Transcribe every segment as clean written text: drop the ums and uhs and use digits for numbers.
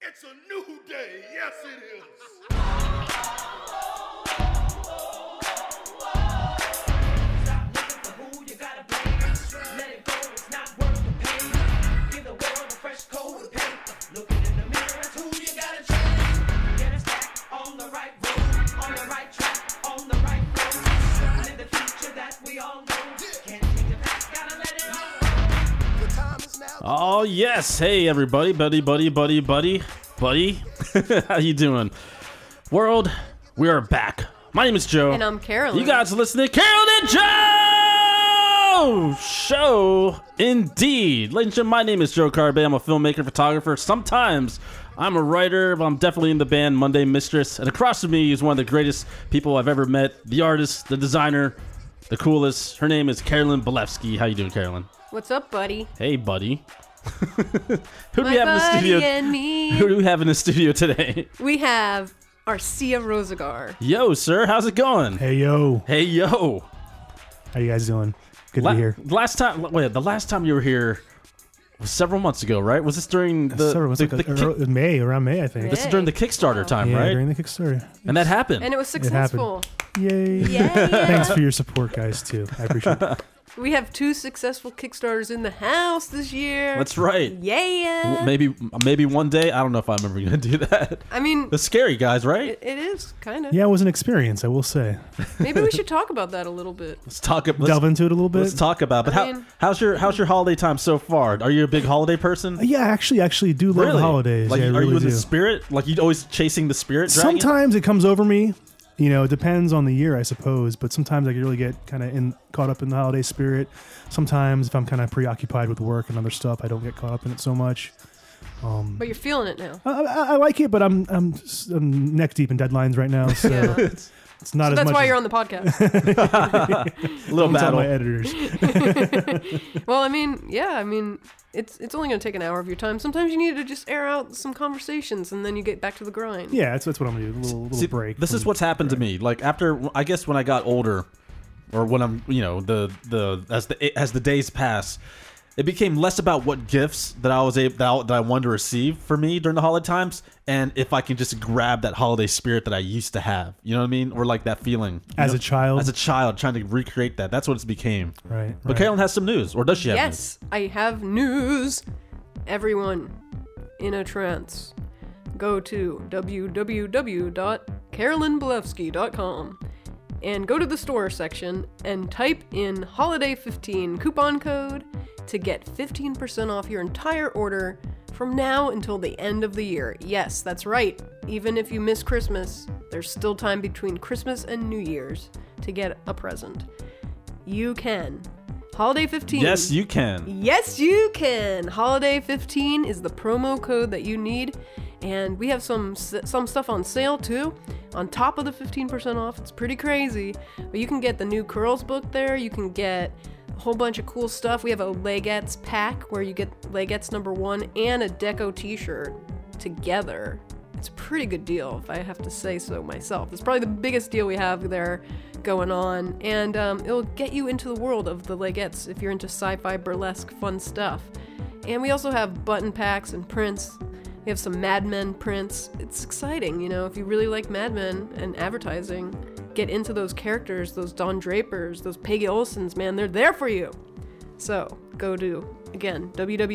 It's a new day. Yes, it is. Stop looking for who you gotta blame. Let it go, it's not worth the pain. Give the world a fresh coat of paint. Looking in the mirror, that's who you gotta change. Get us back on the right road, on the right track, on the right road. Live the future that we all know. Can't change the past, gotta let it all go. The time is now. Oh yes, hey everybody, buddy. How you doing? World, we are back. My name is Joe. And I'm Carolyn. You guys are listening to Carolyn and Joe Show, indeed. Ladies and gentlemen, my name is Joe Carbe. I'm a filmmaker, photographer. Sometimes I'm a writer, but I'm definitely in the band Monday Mistress. And across from me is one of the greatest people I've ever met, the artist, the designer, the coolest. Her name is Carolyn Belevsky. How you doing, Carolyn? What's up, buddy? Hey, buddy. Who do My we have in the buddy studio? and me. Who do we have in the studio today? We have Arcia Rosagar. Yo, sir, how's it going? Hey yo, Hey, yo. how you guys doing? Good to be here. The last time you were here was several months ago, right? Was this during the, Sorry, what's the, like the kick- around May, I think. this is during the Kickstarter time, Yeah, right? during the Kickstarter. And that happened. And it was happened. successful. Yay! Yay! Thanks for your support, guys. Too, I appreciate it. We have 2 successful Kickstarters in the house this year. That's right. Yeah. Maybe one day. I don't know if I'm ever gonna do that. I mean, It's scary, guys, right? it is, kind of. Yeah, it was an experience, I will say. Maybe we should talk about that a little bit. Let's talk. Delve into it a little bit. Let's talk about. But I mean- how's your holiday time so far? Are you a big holiday person? Yeah, I actually do love the holidays. Like, yeah, I are really you in do. the spirit? Like, you always chasing the spirit dragon? Sometimes it comes over me. You know, it depends on the year, I suppose. But sometimes I can really get kind of caught up in the holiday spirit. Sometimes, if I'm kind of preoccupied with work and other stuff, I don't get caught up in it so much. But you're feeling it now. I like it, but I'm neck deep in deadlines right now, so Yeah. it's not So as that's much. why as you're on the podcast. Little don't tell battle. my editors. Well, I mean, it's only going to take an hour of your time. Sometimes you need to just air out some conversations, and then you get back to the grind. Yeah, that's what I'm gonna do. A little See, break. This is from- what's happened to me. Like after, I guess when I got older, or when I'm, as the days pass, it became less about what gifts that I was able that I wanted to receive for me during the holiday times, and if I can just grab that holiday spirit that I used to have. You know what I mean? Or like that feeling As a child? As a child, trying to recreate that. That's what it's became. Right. But Carolyn has some news, or does she have news? Yes, I have news. Everyone in a trance, go to www.carolynbelevsky.com and go to the store section and type in holiday15 coupon code to get 15% off your entire order from now until the end of the year. Yes, that's right. Even if you miss Christmas, there's still time between Christmas and New Year's to get a present. You can. Holiday 15. Yes, you can. Yes, you can. Holiday 15 is the promo code that you need, and we have some stuff on sale too. On top of the 15% off, it's pretty crazy. But you can get the new Curls book there. You can get a whole bunch of cool stuff. We have a Legettes pack where you get Legettes #1 and a Deco t-shirt together. It's a pretty good deal, if I have to say so myself. It's probably the biggest deal we have there going on, and it'll get you into the world of the Legettes if you're into sci-fi, burlesque, fun stuff. And we also have button packs and prints. We have some Mad Men prints. It's exciting, you know, if you really like Mad Men and advertising, get into those characters, those Don Drapers, those Peggy Olsons, man, they're there for you. So go to, again,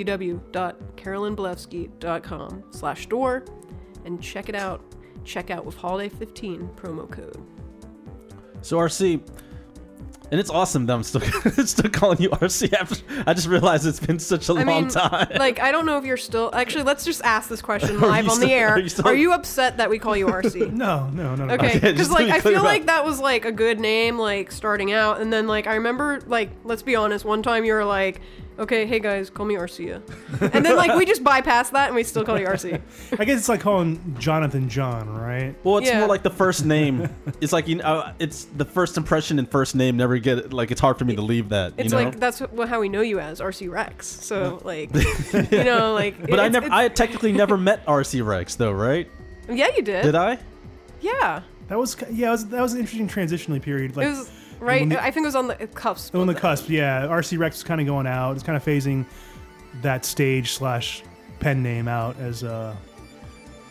www.carolynbelevsky.com/store and check it out. Check out with Holiday 15 promo code. So RC, and it's awesome that I'm still calling you RC after I just realized it's been such a long time. Like, I don't know if you're still... Actually, let's just ask this question Are live you on still- the air. are you still- Are you upset that we call you RC? No. Okay, Okay, because just to like be I clear feel about- like that was like a good name, like starting out, and then like I remember, like, let's be honest, one time you were like, okay, hey guys, call me Arcia, and then like we just bypassed that and we still call you RC. I guess it's like calling Jonathan John, right? Well, it's Yeah. more like the first name. It's like, you know, it's the first impression and first name never get, like, it's hard for me to leave that. It's you know? like that's how we know you as RC Rex. So like, you know, like. But I technically never met RC Rex though, right? Yeah, you did. Did I? Yeah, That was an interesting transitionally period. Like, it was right. when the- I think it was on the cusp. on the of that. cusp, yeah. RC Rex was kind of going out. It's kind of phasing that stage / pen name out as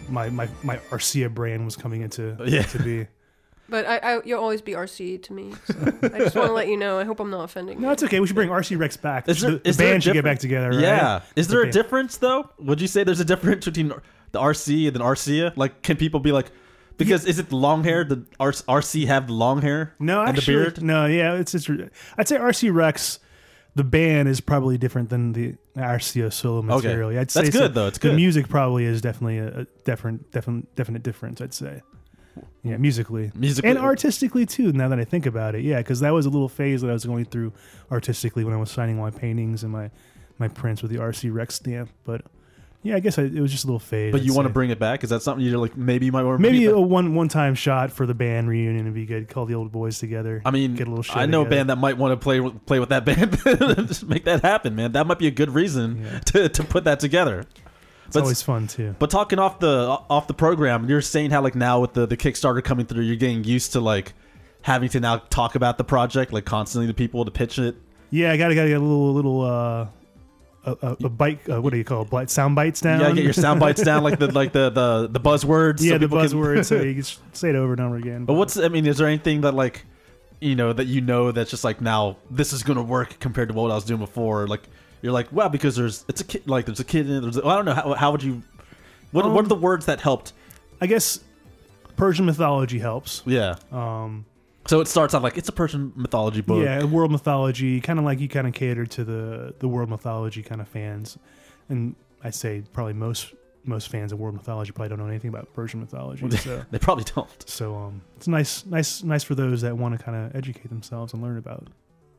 my Arcia brand was coming into Yeah. to be. But you'll always be RC to me. So I just want to let you know. I hope I'm not offending No, you. it's okay. We should bring RC Rex back. Is there- the is there a band should get difference? back together, right? Yeah. Is there a band. difference though? Would you say there's a difference between the RC and then Arcia? Like, can people be like, because is it the long hair? The RC have the long hair? No, and actually, the beard. no. Yeah, it's. I'd say RC Rex, the band is probably different than the Arcia solo material. I'd say That's good, though. It's The good. music probably is definitely a definite difference. I'd say. Yeah, musically and artistically too. Now that I think about it, yeah, because that was a little phase that I was going through artistically when I was signing my paintings and my prints with the RC Rex stamp. But yeah, I guess it was just a little phase. But you I'd want to say. bring it back? Is that something you're like, maybe you might want to Maybe bring it a back? one time shot for the band reunion would be good. Call the old boys together. I mean, get a little show I know a together. band that might want to play with that band. Just make that happen, man. That might be a good reason to put that together. It's always fun too. But talking off the program, you're saying how like now with the Kickstarter coming through, you're getting used to like having to now talk about the project like constantly to people to pitch it. Yeah, I gotta get a little a bite. What do you call it? Sound bites down. You gotta get your sound bites down, like the buzzwords. Yeah, so the people can- buzzwords. So you can say it over and over again. But is there anything that like, that's just like now this is gonna work compared to what I was doing before? Like you're like, wow, because there's a kid in it. I don't know how would you. What are the words that helped? I guess Persian mythology helps. Yeah. So it starts out like it's a Persian mythology book. Yeah, world mythology, kind of like you kind of cater to the world mythology kind of fans, and I'd say probably most fans of world mythology probably don't know anything about Persian mythology. So They probably don't. so it's nice for those that want to kind of educate themselves and learn about.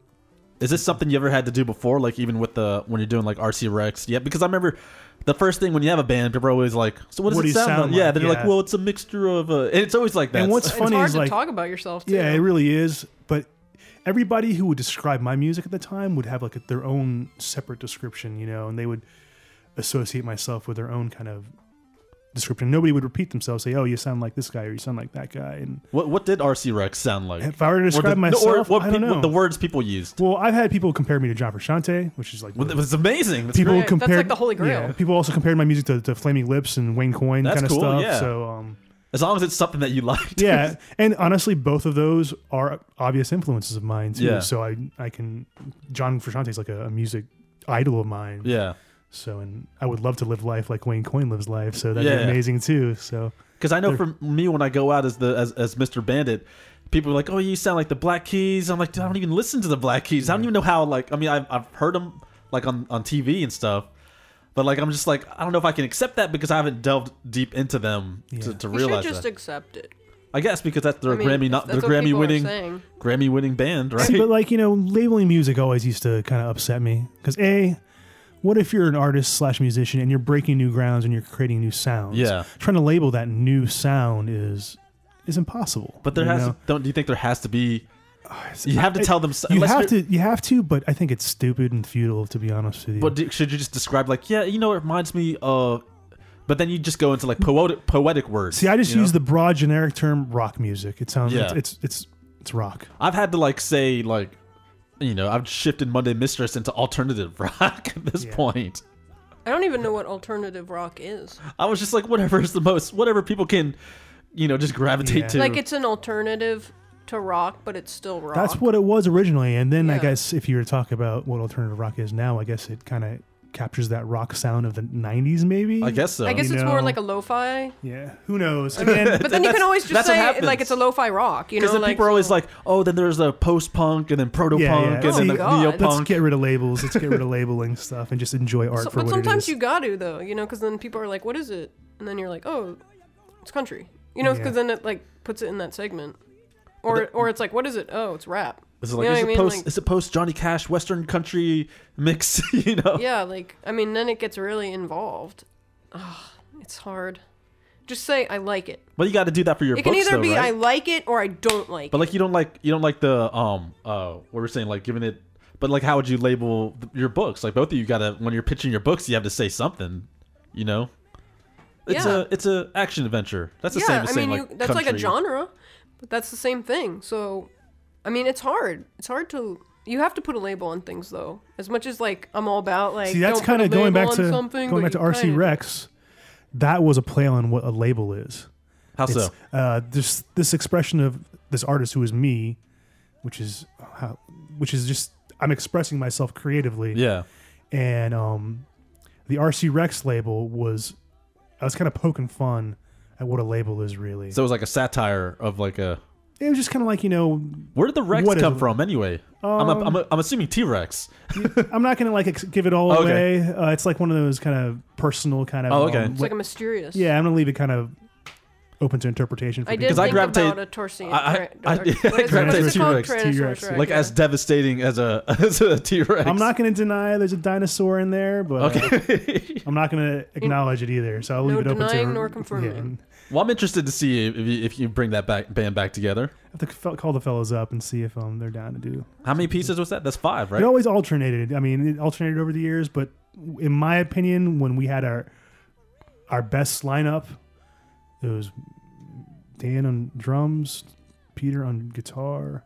Is this something you ever had to do before? Like even with when you're doing like RC Rex? Yeah, because I remember the first thing when you have a band, people are always like, "So what does What do it you sound sound like?" Yeah, like? then you're like, Yeah. "Well, it's a mixture of," and it's always like that. And what's It's funny hard is to like talk about yourself too. yeah, it really is. But everybody who would describe my music at the time would have like their own separate description, and they would associate myself with their own kind of description. Nobody would repeat themselves, say, "Oh, you sound like this guy," or "You sound like that guy." And What did RC Rex sound like? if I were to describe or myself, what I don't people, know. the words people used. Well, I've had people compare me to John Frusciante, which is like It was amazing. That's people great. That's compared. like the Holy Grail. Yeah, people also compared my music to Flaming Lips and Wayne Coyne That's kind of cool, stuff. yeah. So As long as it's something that you liked. yeah, and honestly, both of those are obvious influences of mine too. Yeah. So I can John Frusciante is like a music idol of mine. Yeah. So, and I would love to live life like Wayne Coyne lives life. So that'd Yeah. be amazing too. So Because I know for me, when I go out as Mr. Bandit, people are like, "Oh, you sound like the Black Keys." I'm like, "Dude, I don't even listen to the Black Keys. I don't even know how." Like, I mean, I've heard them like on TV and stuff, but like, I'm just like, I don't know if I can accept that because I haven't delved deep into them to You should realize just that. accept it. I guess because that's their I mean, Grammy, that's their what people are Grammy winning band, right? but like labeling music always used to kind of upset me because what if you're an artist / musician and you're breaking new grounds and you're creating new sounds? Yeah. Trying to label that new sound is impossible. But there you has. know? Do you think there has to be? You have to tell them. You unless have to, but I think it's stupid and futile to be honest with you. But should you just describe like, yeah, it reminds me of, but then you just go into like poetic words. See, I just you use know? the broad generic term rock music. It sounds Yeah. it's rock. I've had to like say like, I've shifted Monday Mistress into alternative rock at this Yeah. point. I don't even know what alternative rock is. I was just like, whatever people can, just gravitate Yeah. to. Like it's an alternative to rock, but it's still rock. That's what it was originally, and then I Yeah. guess if you were to talk about what alternative rock is now, I guess it kind of captures that rock sound of the '90s, maybe. I guess so. I guess You it's more know. like a lo-fi. Yeah. Who knows? Again, But then you can always just that's what say happens. like it's a lo-fi rock. Because then people are always like, oh, then there's a post-punk and then proto-punk Yeah. and then See, the God. let's neo-punk. get rid of labels. Let's get rid of labeling stuff and just enjoy art for but what sometimes it you is. got to though, because then people are like, "What is it?" And then you're like, "Oh, it's country." Because Yeah. then it like puts it in that segment. Or it's like, "What is it?" Oh, it's rap. Is it You like know is what I it mean? post Like- is it post Johnny Cash Western country mix? Yeah, then it gets really involved. It's hard. Just say I like it. Well, you got to do that for your It books, can either though, be right? I like it or I don't like But it. like you don't like the what we're saying, like giving it. But like, how would you label your books? Like both of you gotta, when you're pitching your books, you have to say something. It's Yeah. it's a action adventure. That's the same as saying like that's like a country. genre, but that's the same thing. So, I mean, it's hard. It's hard to. You have to put a label on things, though. As much as like I'm all about like. See, that's don't kind put of a going label back on to something, going but back to you RC kinda- Rex. that was a play on what a label is. How so? This expression of this artist who is me, which is just I'm expressing myself creatively. Yeah. And the RC Rex label I was kind of poking fun at what a label is really. So it was like a satire of like a. It was just kind of like, Where did the Rex what is come it? from anyway? I'm assuming T-Rex. I'm not gonna like give it all Okay. away. It's like one of those kind of personal kind of. Oh, okay. It's like a mysterious. Yeah, I'm gonna leave it kind of open to interpretation. For I people. did think gravitate- about a Torsian. I what is it gravitate called? T-Rex. Tyrannosaurus Rex, Like yeah. as devastating as a T-Rex. I'm not gonna deny there's a dinosaur in there, but Okay. I'm not gonna acknowledge it either. So I'll leave No it open to denying nor confirming. Yeah, and Well, I'm interested to see if you bring that band back together. I have to call the fellas up and see if they're down to do. How many pieces was that? That's 5, right? It always alternated. I mean, it alternated over the years, but in my opinion, when we had our best lineup, it was Dan on drums, Peter on guitar,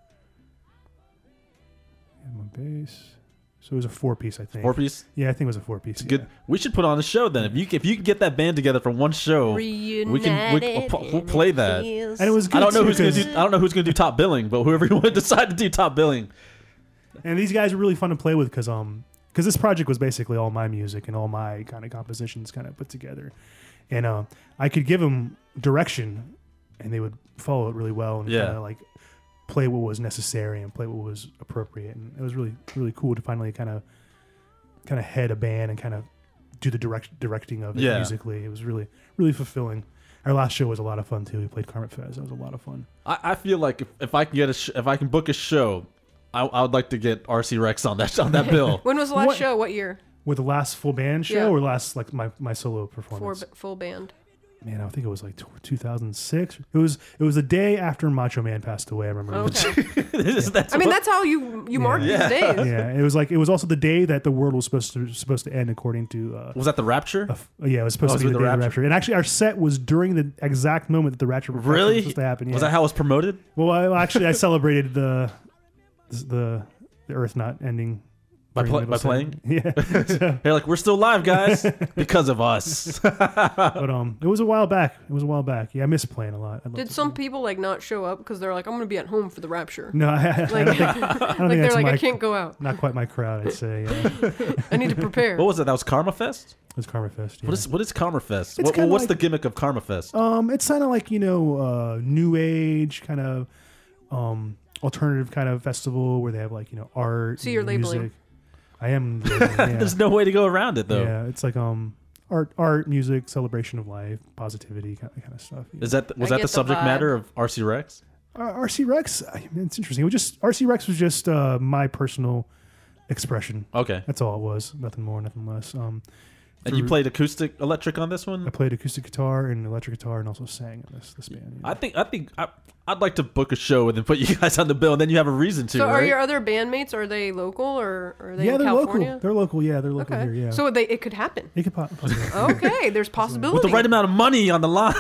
and my bass. So it was a 4-piece, I think. 4-piece. Yeah, I think it was a 4-piece. Yeah. Good. We should put on a show then. If you can get that band together for one show, we'll play that. And it was good I don't know too, who's gonna 'cause- do. I don't know who's gonna do top billing, but whoever you want to decide to do top billing. And these guys are really fun to play with because this project was basically all my music and all my kind of compositions kind of put together, and I could give them direction, and they would follow it really well and Yeah. kind of like play what was necessary and play what was appropriate, and it was really really cool to finally kind of head a band and kind of do the directing of it Yeah. musically. It was really really fulfilling. Our last show was a lot of fun too. We played Carmet Fest. That was a lot of fun. I feel like if I can get if I can book a show, I would like to get RC Rex on that bill. When was the last What- show? What year? With the last full band show Yeah. or last like my solo performance. Full band. Man, I think it was like 2006. It was the day after Macho Man passed away. I remember. Okay. That's I mean, what- that's how you mark Yeah. these days. Yeah, it was also the day that the world was supposed to end, according to. was that the Rapture? Yeah, it was supposed Oh, to be it the was day the of the Rapture, and actually our set was during the exact moment that the Rapture was Really? supposed to happen. Yeah. Was that how it was promoted? Well, I celebrated the Earth not ending. By during the playing? middle set. Yeah. So, They're like, we're still live, guys, because of us. but it was a while back. Yeah, I miss playing a lot. I'd love Did to- some people like not show up because they're like, I'm gonna be at home for the Rapture? No, I Like, don't think like that's they're like, my, I can't go out. Not quite my crowd, I'd say. Yeah. I need to prepare. What was it? That was Karma Fest? It was Karma Fest. Yeah. What is Karma Fest? It's kinda What's like- the gimmick of Karma Fest? It's kind of like new age kind of alternative kind of festival where they have like art. So you're and labeling. music. I am. Labeling, yeah. There's no way to go around it though. Yeah, it's like art, music, celebration of life, positivity, kind of stuff. Was that I the get the subject vibe. matter of RC Rex? RC Rex? It's interesting. It was just RC Rex was just my personal expression. Okay. That's all it was. Nothing more, nothing less. And you played acoustic electric on this I one? played acoustic guitar and electric guitar, and also sang in this band. Yeah. I think I'd like to book a show and then put you guys on the bill, and then you have a reason to. So are right? your other bandmates, are they local or are they Yeah, in they're California? local. They're local. Yeah, they're local Okay. here. Yeah. So it could happen. it could possibly. Okay, there's possibility. With the right amount of money on the line,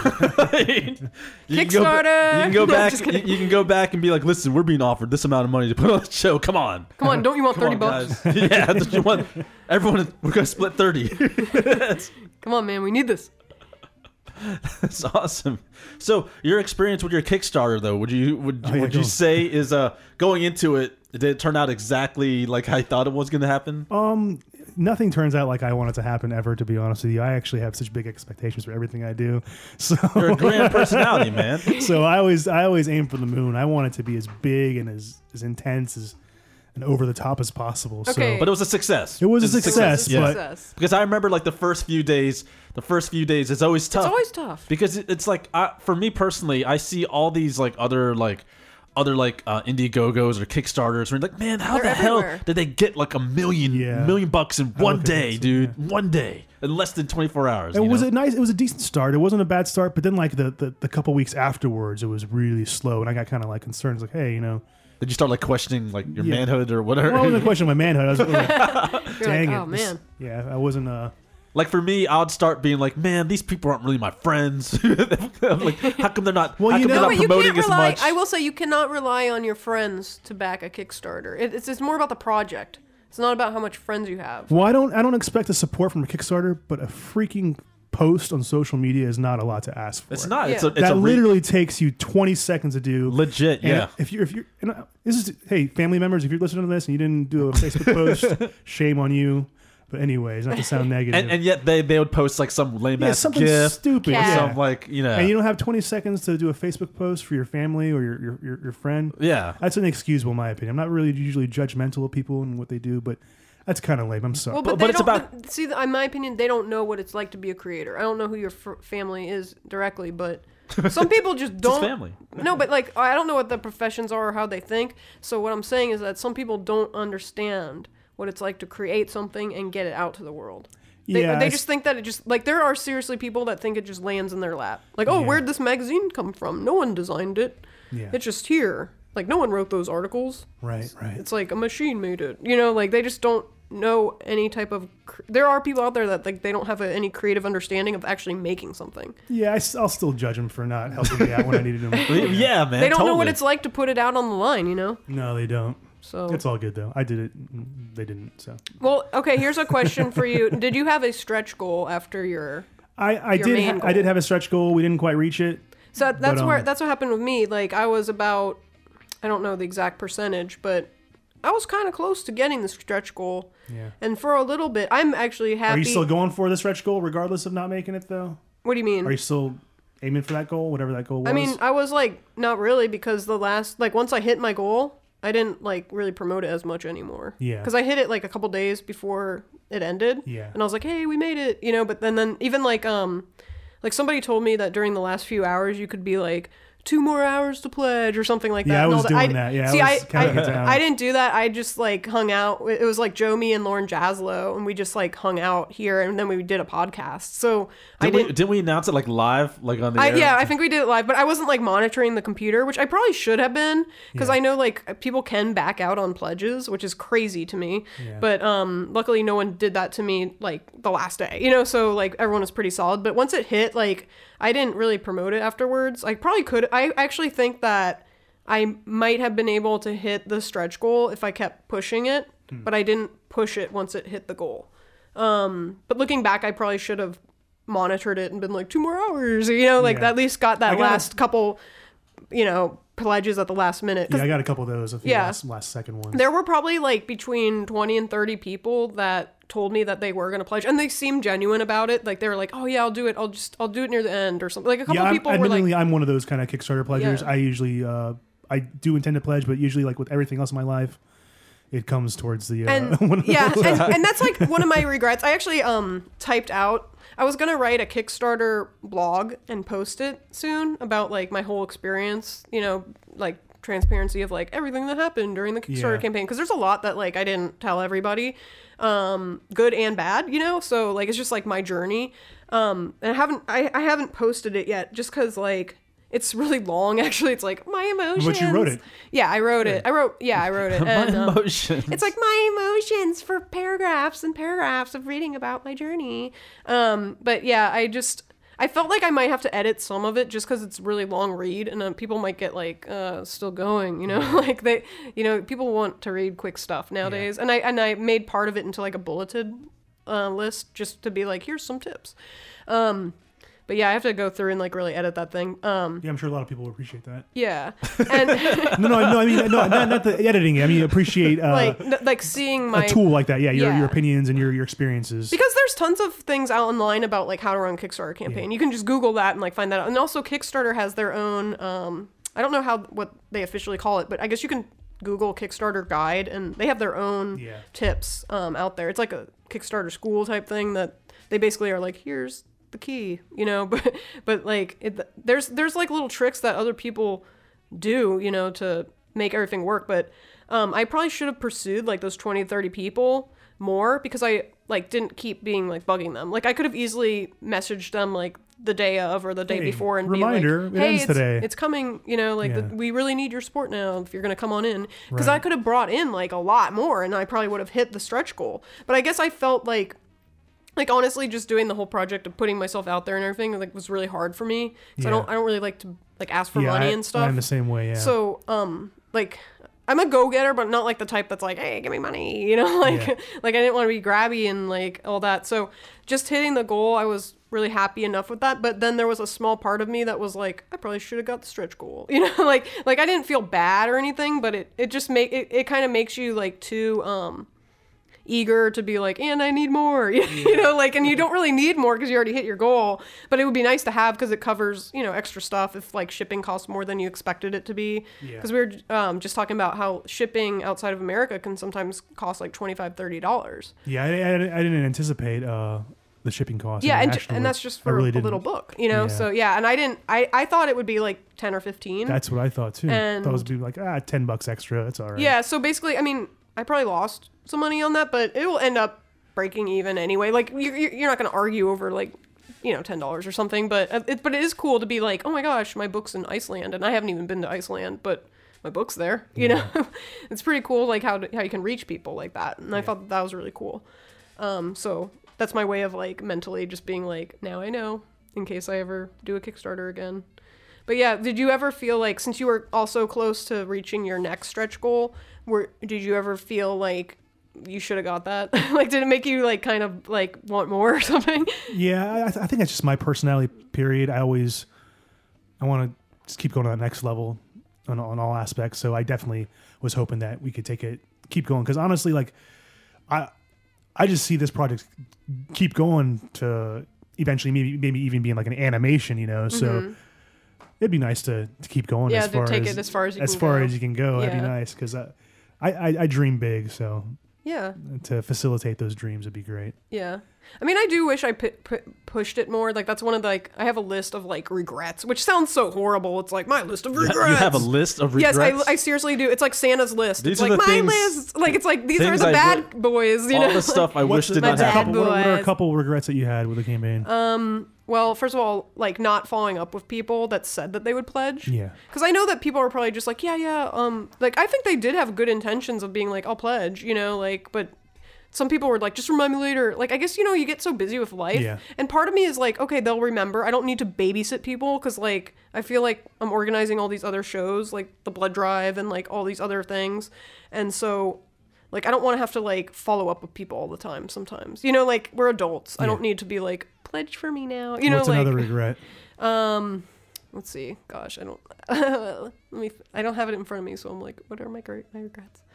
you Kickstarter! Can go No, back. just kidding. You can go back and be like, "Listen, we're being offered this amount of money to put on a show. Come on, Come on, don't you want Come 30 on, bucks? guys. Yeah, don't you want everyone? We're gonna split 30. Come on, man, we need this. That's awesome. So your experience with your Kickstarter, though, would you go. say is going into it? Did it turn out exactly like I thought it was going to happen? Nothing turns out like I want it to happen ever. To be honest with you, I actually have such big expectations for everything I do. So You're a grand personality, man. so I always aim for the moon. I want it to be as big and as intense as and over the top as possible. Okay. So But it was a success. It was a success, Yeah. but- Success. Because I remember like the first few days, it's always tough. It's always tough. Because it's like for me personally, I see all these like other Indiegogos or Kickstarters where you're like, man, how They're the hell everywhere. did they get like $1 million bucks in one look at day, this, dude? yeah. One day. In less than 24 hours. It was a decent start. It wasn't a bad start, but then like the couple weeks afterwards, it was really slow, and I got kind of like concerned. Like, hey, Did you start like questioning like your Yeah. manhood or whatever? well, I wasn't questioning my manhood. I was like, You're dang like, it, oh man. yeah, I wasn't. Like for me, I'd start being like, man, these people aren't really my friends. I'm like, how come they're not? Well, how you come know- they're But not you promoting can't as rely. much? I will say you cannot rely on your friends to back a Kickstarter. It's more about the project. It's not about how much friends you have. Well, I don't expect a support from a Kickstarter, but a freaking post on social media is not a lot to ask for. It's not. Yeah. It's a That literally takes you 20 seconds to do. legit. And Yeah. if you're, and this is, hey, family members, if you're listening to this and you didn't do a Facebook post, shame on you. But anyways, not to sound negative. And yet they would post like some lame ass something gif, stupid. or Yeah. some like And you don't have 20 seconds to do a Facebook post for your family or your friend. yeah. That's inexcusable, in my opinion. I'm not really usually judgmental of people and what they do, but that's kind of lame. I'm sorry. Well, But they it's don't- about- but see, in my opinion, they don't know what it's like to be a creator. I don't know who your family is directly, but some people just It's don't. his family. No, but like I don't know what the professions are or how they think. So what I'm saying is that some people don't understand what it's like to create something and get it out to the world. They just think that it just like there are seriously people that think it just lands in their lap. Like, oh, Yeah. where'd this magazine come from? No one designed it. Yeah. It's just here. Like no one wrote those articles. Right. It's like a machine made it. You know, like they just don't know any type of. There are people out there that like they don't have any creative understanding of actually making something. Yeah, I'll still judge them for not helping me out when I needed them. Yeah, man. They don't know what totally. it's like to put it out on the line. You know. No, they don't. So It's all good though. I did it. They didn't. So well, okay. Here's a question for you. Did you have a stretch goal after your? I Your did. main I did goal. have a stretch goal. We didn't quite reach it. So that's But, where that's what happened with me. Like I was about, I don't know the exact percentage, but I was kind of close to getting the stretch goal. Yeah. And for a little bit, I'm actually happy. Are you still going for the stretch goal regardless of not making it though? What do you mean? Are you still aiming for that goal, whatever that goal was? I mean, I was like, not really, because the last, like, once I hit my goal, I didn't, like, really promote it as much anymore. Yeah. Because I hit it, like, a couple days before it ended. Yeah. And I was like, hey, we made it, you know, but then even, like somebody told me that during the last few hours, you could be like, 2 more hours to pledge or something like that. Yeah, I and all was that. doing that. Yeah, see, I was counting it down. I didn't do that. I just like hung out. It was like Joe, me, and Lauren Jaslow, and we just like hung out here, and then we did a podcast. So Didn't we announce it like live, like on the air? yeah, I think we did it live, but I wasn't like monitoring the computer, which I probably should have been, because I know like people can back out on pledges, which is crazy to me. Yeah. But luckily no one did that to me like the last day, you know. So like everyone was pretty solid. But once it hit, like I didn't really promote it afterwards. I probably could. I actually think that I might have been able to hit the stretch goal if I kept pushing it, but I didn't push it once it hit the goal. But looking back, I probably should have monitored it and been like 2 more hours, you know, like Yeah. at least got that I gotta- last couple, you know, pledges at the last minute. 'Cause Yeah, I got a couple of those. A few Yeah. last second ones. there were probably like between 20 and 30 people that told me that they were going to pledge, and they seemed genuine about it. Like they were like, oh yeah, I'll do it. I'll do it near the end or something. Like a couple Yeah, people were like, admittedly, I'm one of those kind of Kickstarter pledgers. Yeah. I usually, I do intend to pledge, but usually, like with everything else in my life, it comes towards the. and one of yeah, those. and that's like one of my regrets. I actually typed out. I was gonna write a Kickstarter blog and post it soon about like my whole experience. You know, like transparency of like everything that happened during the Kickstarter Yeah. campaign, because there's a lot that like I didn't tell everybody, good and bad. You know, so like it's just like my journey. And I haven't posted it yet, just because like. It's really long, actually. It's like my emotions. But you wrote it. Yeah, I wrote it. I wrote it. My And, emotions. it's like my emotions for paragraphs and paragraphs of reading about my journey. But yeah, I felt like I might have to edit some of it just because it's really long read, and people might get like still going, you know, like they, you know, people want to read quick stuff nowadays. And I made part of it into like a bulleted list just to be like, here's some tips. But yeah, I have to go through and like really edit that thing. Yeah, I'm sure a lot of people will appreciate that. Yeah, and No, I mean, no, not the editing. I mean, appreciate like seeing my a tool like that. Yeah, your Yeah. opinions and your experiences. Because there's tons of things out online about like how to run a Kickstarter campaign. You can just Google that and like find that out. And also Kickstarter has their own I don't know what they officially call it, but I guess you can Google Kickstarter guide and they have their own Yeah. tips out there. It's like a Kickstarter school type thing that they basically are like, here's the key, you know, but like there's like little tricks that other people do, you know, to make everything work. But I probably should have pursued like those 20, 30 people more, because I like didn't keep being like bugging them. Like I could have easily messaged them like the day of or the day Hey, before and reminder, be like, hey, it ends today. it's coming, you know, like Yeah. we really need your support now if you're going to come on in. Because Right. I could have brought in like a lot more and I probably would have hit the stretch goal. But I guess I felt like honestly just doing the whole project of putting myself out there and everything like was really hard for me. So Yeah. I don't really like to like ask for Yeah, money and stuff. I'm the same way. Yeah. So like I'm a go-getter, but not like the type that's like, hey, give me money, you know, like, like I didn't want to be grabby and like all that. So just hitting the goal, I was really happy enough with that. But then there was a small part of me that was like, I probably should have got the stretch goal, you know, like I didn't feel bad or anything, but it just it kind of makes you like too, eager to be like, and I need more, you know, like, and you don't really need more because you already hit your goal, but it would be nice to have because it covers, you know, extra stuff if like shipping costs more than you expected it to be. Because we were just talking about how shipping outside of America can sometimes cost like $25-$30. Yeah, I didn't anticipate the shipping cost. Yeah, and that's just for a little book, you know. So yeah, and I thought it would be like 10 or 15. That's what I thought too. And those would be like $10 extra. That's all right. Yeah, so basically, I mean, I probably lost some money on that, but it will end up breaking even anyway. Like you're not going to argue over like, you know, $10 or something, but it is cool to be like, oh my gosh, my book's in Iceland, and I haven't even been to Iceland, but my book's there. You know, it's pretty cool, like how you can reach people like that, and I thought that was really cool. So that's my way of like mentally just being like, now I know in case I ever do a Kickstarter again. But yeah, did you ever feel like, since you were also close to reaching your next stretch goal, did you ever feel like you should have got that? Like, did it make you like kind of like want more or something? Yeah, I think that's just my personality period. I want to just keep going to that next level on all aspects. So I definitely was hoping that we could keep going. Because honestly, like I just see this project keep going to eventually maybe even being like an animation, you know. So it'd be nice to keep going. Yeah, as far to take as, it as far as you as can far go. as you can go. That'd be nice because I dream big. So yeah, to facilitate those dreams would be great. Yeah. I mean, I do wish I pushed it more. Like, that's one of the, like, I have a list of, like, regrets, which sounds so horrible. It's like, my list of regrets. You have a list of regrets? Yes, I seriously do. It's like Santa's list. These it's are like, the my things- list. Like, it's like, these are the bad boys, you know? All the stuff I wish did my not bad happen. boy. What are a couple regrets that you had with the campaign? Well, first of all, like, not following up with people that said that they would pledge. Yeah. Because I know that people are probably just like, like, I think they did have good intentions of being like, I'll pledge, you know, like, but some people were like, just remind me later. Like, I guess, you know, you get so busy with life. Yeah. And part of me is like, okay, they'll remember. I don't need to babysit people because, like, I feel like I'm organizing all these other shows, like the blood drive and, like, all these other things. And so, like, I don't want to have to, like, follow up with people all the time sometimes. You know, like, we're adults. I don't need to be like, pledge for me now. You What's know, like, another regret? let's see. Gosh, I don't I don't have it in front of me, so I'm like, what are my regrets?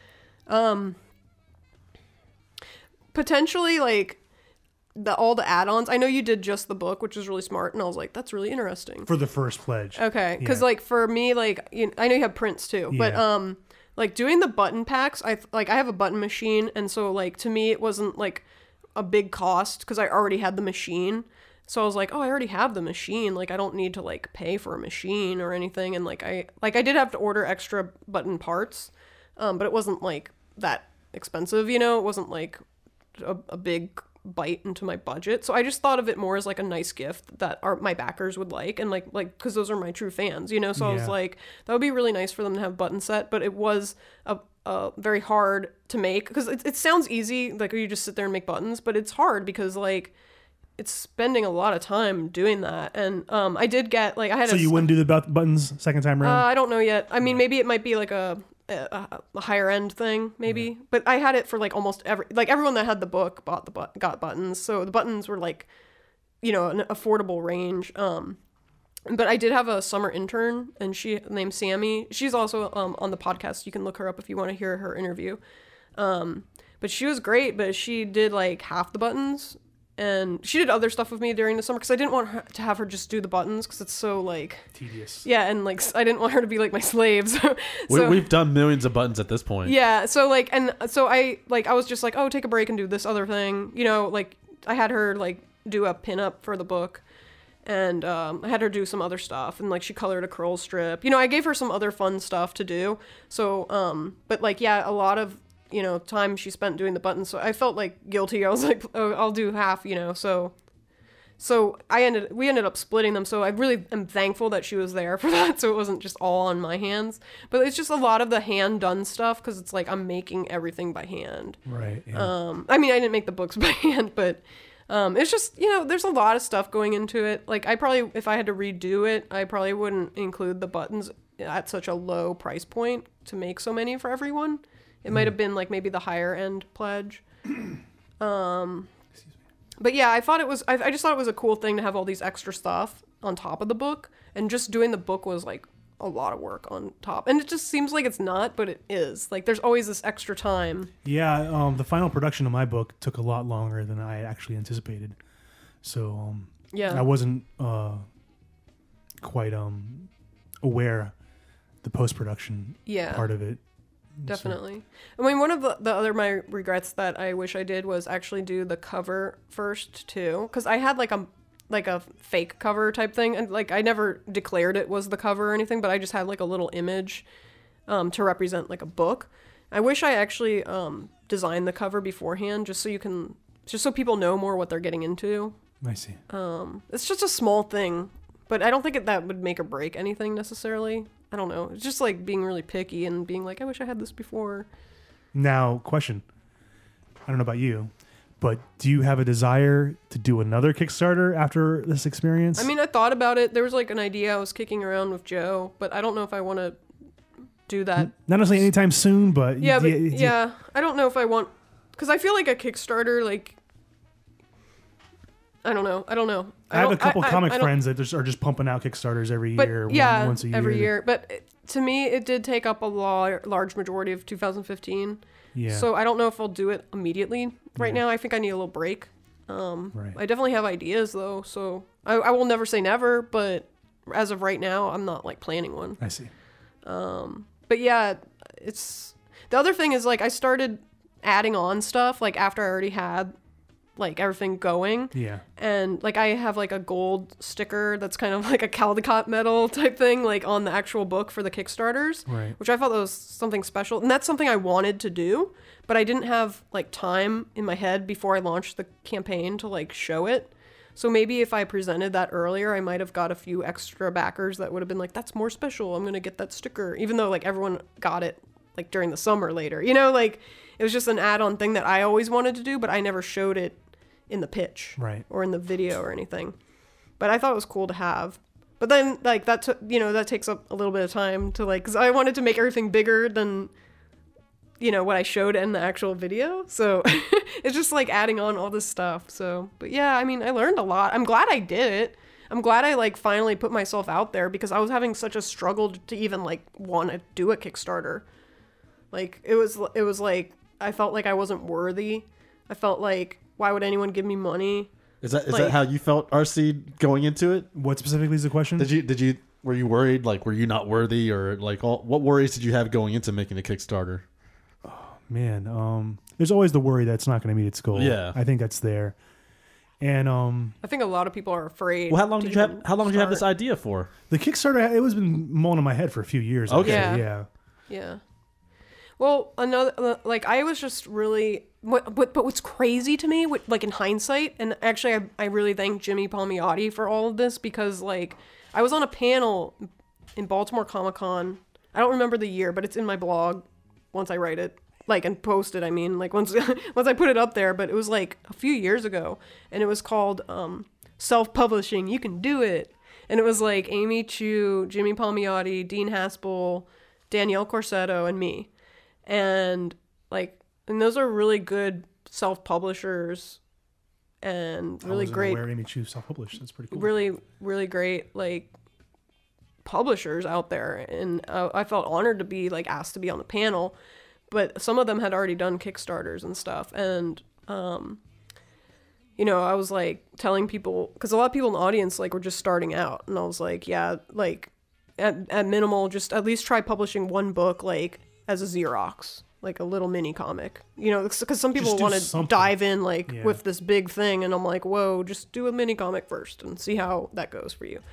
Potentially, like, all the add-ons. I know you did just the book, which was really smart, and I was like, that's really interesting. For the first pledge. Okay, because Yeah. like for me, like, I know you have prints too, but Yeah. like doing the button packs, I have a button machine, and so like to me it wasn't like a big cost because I already had the machine. So I was like, oh, I already have the machine. Like, I don't need to like pay for a machine or anything. And like I did have to order extra button parts, but it wasn't like that expensive. You know, it wasn't like a big bite into my budget. So I just thought of it more as like a nice gift that my backers would like, and like because those are my true fans, you know. So I was Yeah. like, that would be really nice for them to have button set, but it was a very hard to make because it sounds easy, like you just sit there and make buttons, but it's hard because like it's spending a lot of time doing that. And I did get like I had So you wouldn't do the buttons second time around? I don't know yet. I mean, maybe it might be like a higher end thing, maybe. But I had it for like almost everyone that had the book got buttons. So the buttons were like, you know, an affordable range. But I did have a summer intern, and she named Sammy. She's also on the podcast. You can look her up if you want to hear her interview. But she was great. But she did like half the buttons. And she did other stuff with me during the summer because I didn't want her to have her just do the buttons because it's so like Tedious. yeah, and like I didn't want her to be like my slaves. We've done millions of buttons at this point. Yeah, so like, and so I was just like, oh, take a break and do this other thing, you know, like I had her like do a pinup for the book, and I had her do some other stuff, and like she colored a curl strip, you know, I gave her some other fun stuff to do. So but like yeah, a lot of, you know, time she spent doing the buttons, so I felt like guilty. I was like, oh, I'll do half, you know. So we ended up splitting them. So I really am thankful that she was there for that, so it wasn't just all on my hands. But it's just a lot of the hand done stuff because it's like I'm making everything by hand. Right. Yeah. I mean, I didn't make the books by hand, but It's just, there's a lot of stuff going into it. Like, I probably, if I had to redo it, I probably wouldn't include the buttons at such a low price point to make so many for everyone. It might have been like maybe the higher end pledge. But yeah, I just thought it was a cool thing to have all these extra stuff on top of the book, and just doing the book was like a lot of work on top. And it just seems like it's not, but it is. Like, there's always this extra time. Yeah, the final production of my book took a lot longer than I actually anticipated. So Yeah. I wasn't quite aware the post-production Yeah. part of it. Definitely. I mean, one of the other my regrets that I wish I did was actually do the cover first too, because I had like a fake cover type thing, and like I never declared it was the cover or anything, but I just had like a little image to represent like a book. I wish I actually designed the cover beforehand, just so people know more what they're getting into. I see. It's just a small thing, but I don't think that would make or break anything necessarily. I don't know. It's just like being really picky and being like, I wish I had this before. Now, question. I don't know about you, but do you have a desire to do another Kickstarter after this experience? I mean, I thought about it. There was like an idea I was kicking around with Joe, but I don't know if I want to do that. Not necessarily anytime soon, but... Yeah, I don't know if I want... Because I feel like a Kickstarter, like... I don't know. I have a couple comic friends that are just pumping out Kickstarters every year, once a year. Every year. But to me, it did take up a large majority of 2015. Yeah. So I don't know if I'll do it immediately right now. I think I need a little break. Right. I definitely have ideas, though. So I will never say never, but as of right now, I'm not, like, planning one. I see. But yeah, it's... The other thing is, like, I started adding on stuff, like, after I already had... like everything going. Yeah. And like I have like a gold sticker that's kind of like a Caldecott medal type thing, like on the actual book for the Kickstarters. Right. Which I thought that was something special. And that's something I wanted to do, but I didn't have like time in my head before I launched the campaign to like show it. So maybe if I presented that earlier, I might have got a few extra backers that would have been like, that's more special. I'm going to get that sticker. Even though like everyone got it like during the summer later, like it was just an add-on thing that I always wanted to do, but I never showed it in the pitch, right, or in the video or anything. But I thought it was cool to have. But then like that that takes up a little bit of time to like, because I wanted to make everything bigger than what I showed in the actual video. So it's just like adding on all this stuff. So, but yeah, I mean, I learned a lot. I'm glad I did it. I'm glad I like finally put myself out there, because I was having such a struggle to even like want to do a Kickstarter. Like it was like I felt like I wasn't worthy. I felt like, why would anyone give me money? Is that how you felt, RC, going into it? What specifically is the question? Were you worried? Like, were you not worthy, or like what worries did you have going into making a Kickstarter? Oh, man, there's always the worry that it's not going to meet its goal. Yeah, I think that's there. And I think a lot of people are afraid. Well, how long did you have this idea for? The Kickstarter, it was been mulling in my head for a few years. Okay. Yeah. Well, another, like, I was just really, but what's crazy to me, like, in hindsight, and actually I really thank Jimmy Palmiotti for all of this, because, like, I was on a panel in Baltimore Comic-Con. I don't remember the year, but it's in my blog once I write it, like, and post it, I mean, like, once I put it up there, but it was, like, a few years ago, and it was called Self-Publishing, You Can Do It, and it was, like, Amy Chu, Jimmy Palmiotti, Dean Haspel, Danielle Corsetto, and me. And those are really good self-publishers and really great. Where Amy Chu self-published, that's pretty cool. Really, really great like publishers out there, and I felt honored to be like asked to be on the panel. But some of them had already done Kickstarters and stuff, and I was like telling people, because a lot of people in the audience like were just starting out, and I was like, yeah, like at minimal, just at least try publishing one book like as a Xerox, like a little mini comic, because some people want to dive in with this big thing, and I'm like, whoa, just do a mini comic first and see how that goes for you.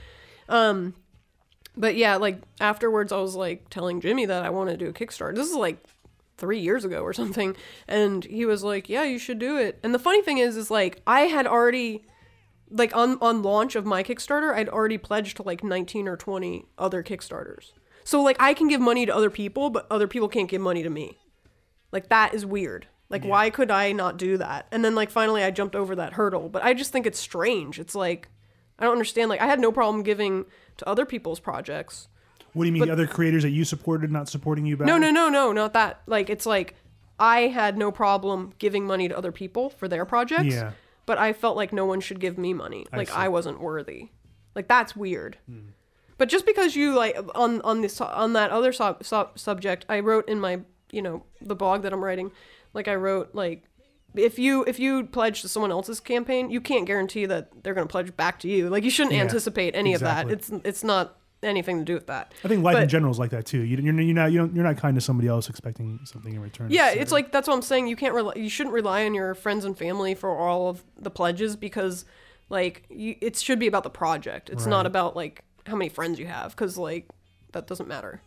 But yeah, like afterwards I was like telling Jimmy that I want to do a Kickstarter. This is like 3 years ago or something, and he was like, yeah, you should do it. And the funny thing is like I had already, like on launch of my Kickstarter, I'd already pledged to like 19 or 20 other Kickstarters. So, like, I can give money to other people, but other people can't give money to me. Like, that is weird. Like, why could I not do that? And then, like, finally I jumped over that hurdle. But I just think it's strange. It's like, I don't understand. Like, I had no problem giving to other people's projects. What do you mean, the other creators that you supported not supporting you back? No, not that. Like, it's like, I had no problem giving money to other people for their projects. Yeah. But I felt like no one should give me money. Like, see. I wasn't worthy. Like, that's weird. But just because you, like, on that other subject, I wrote in my, the blog that I'm writing, like, I wrote, like, if you pledge to someone else's campaign, you can't guarantee that they're going to pledge back to you. Like, you shouldn't anticipate any of that. It's not anything to do with that. I think life in general is like that too. You're not kind to somebody else expecting something in return. Yeah, it's like, that's what I'm saying. You shouldn't rely on your friends and family for all of the pledges, because, like, it should be about the project. It's not about, like, how many friends you have, because, like, that doesn't matter.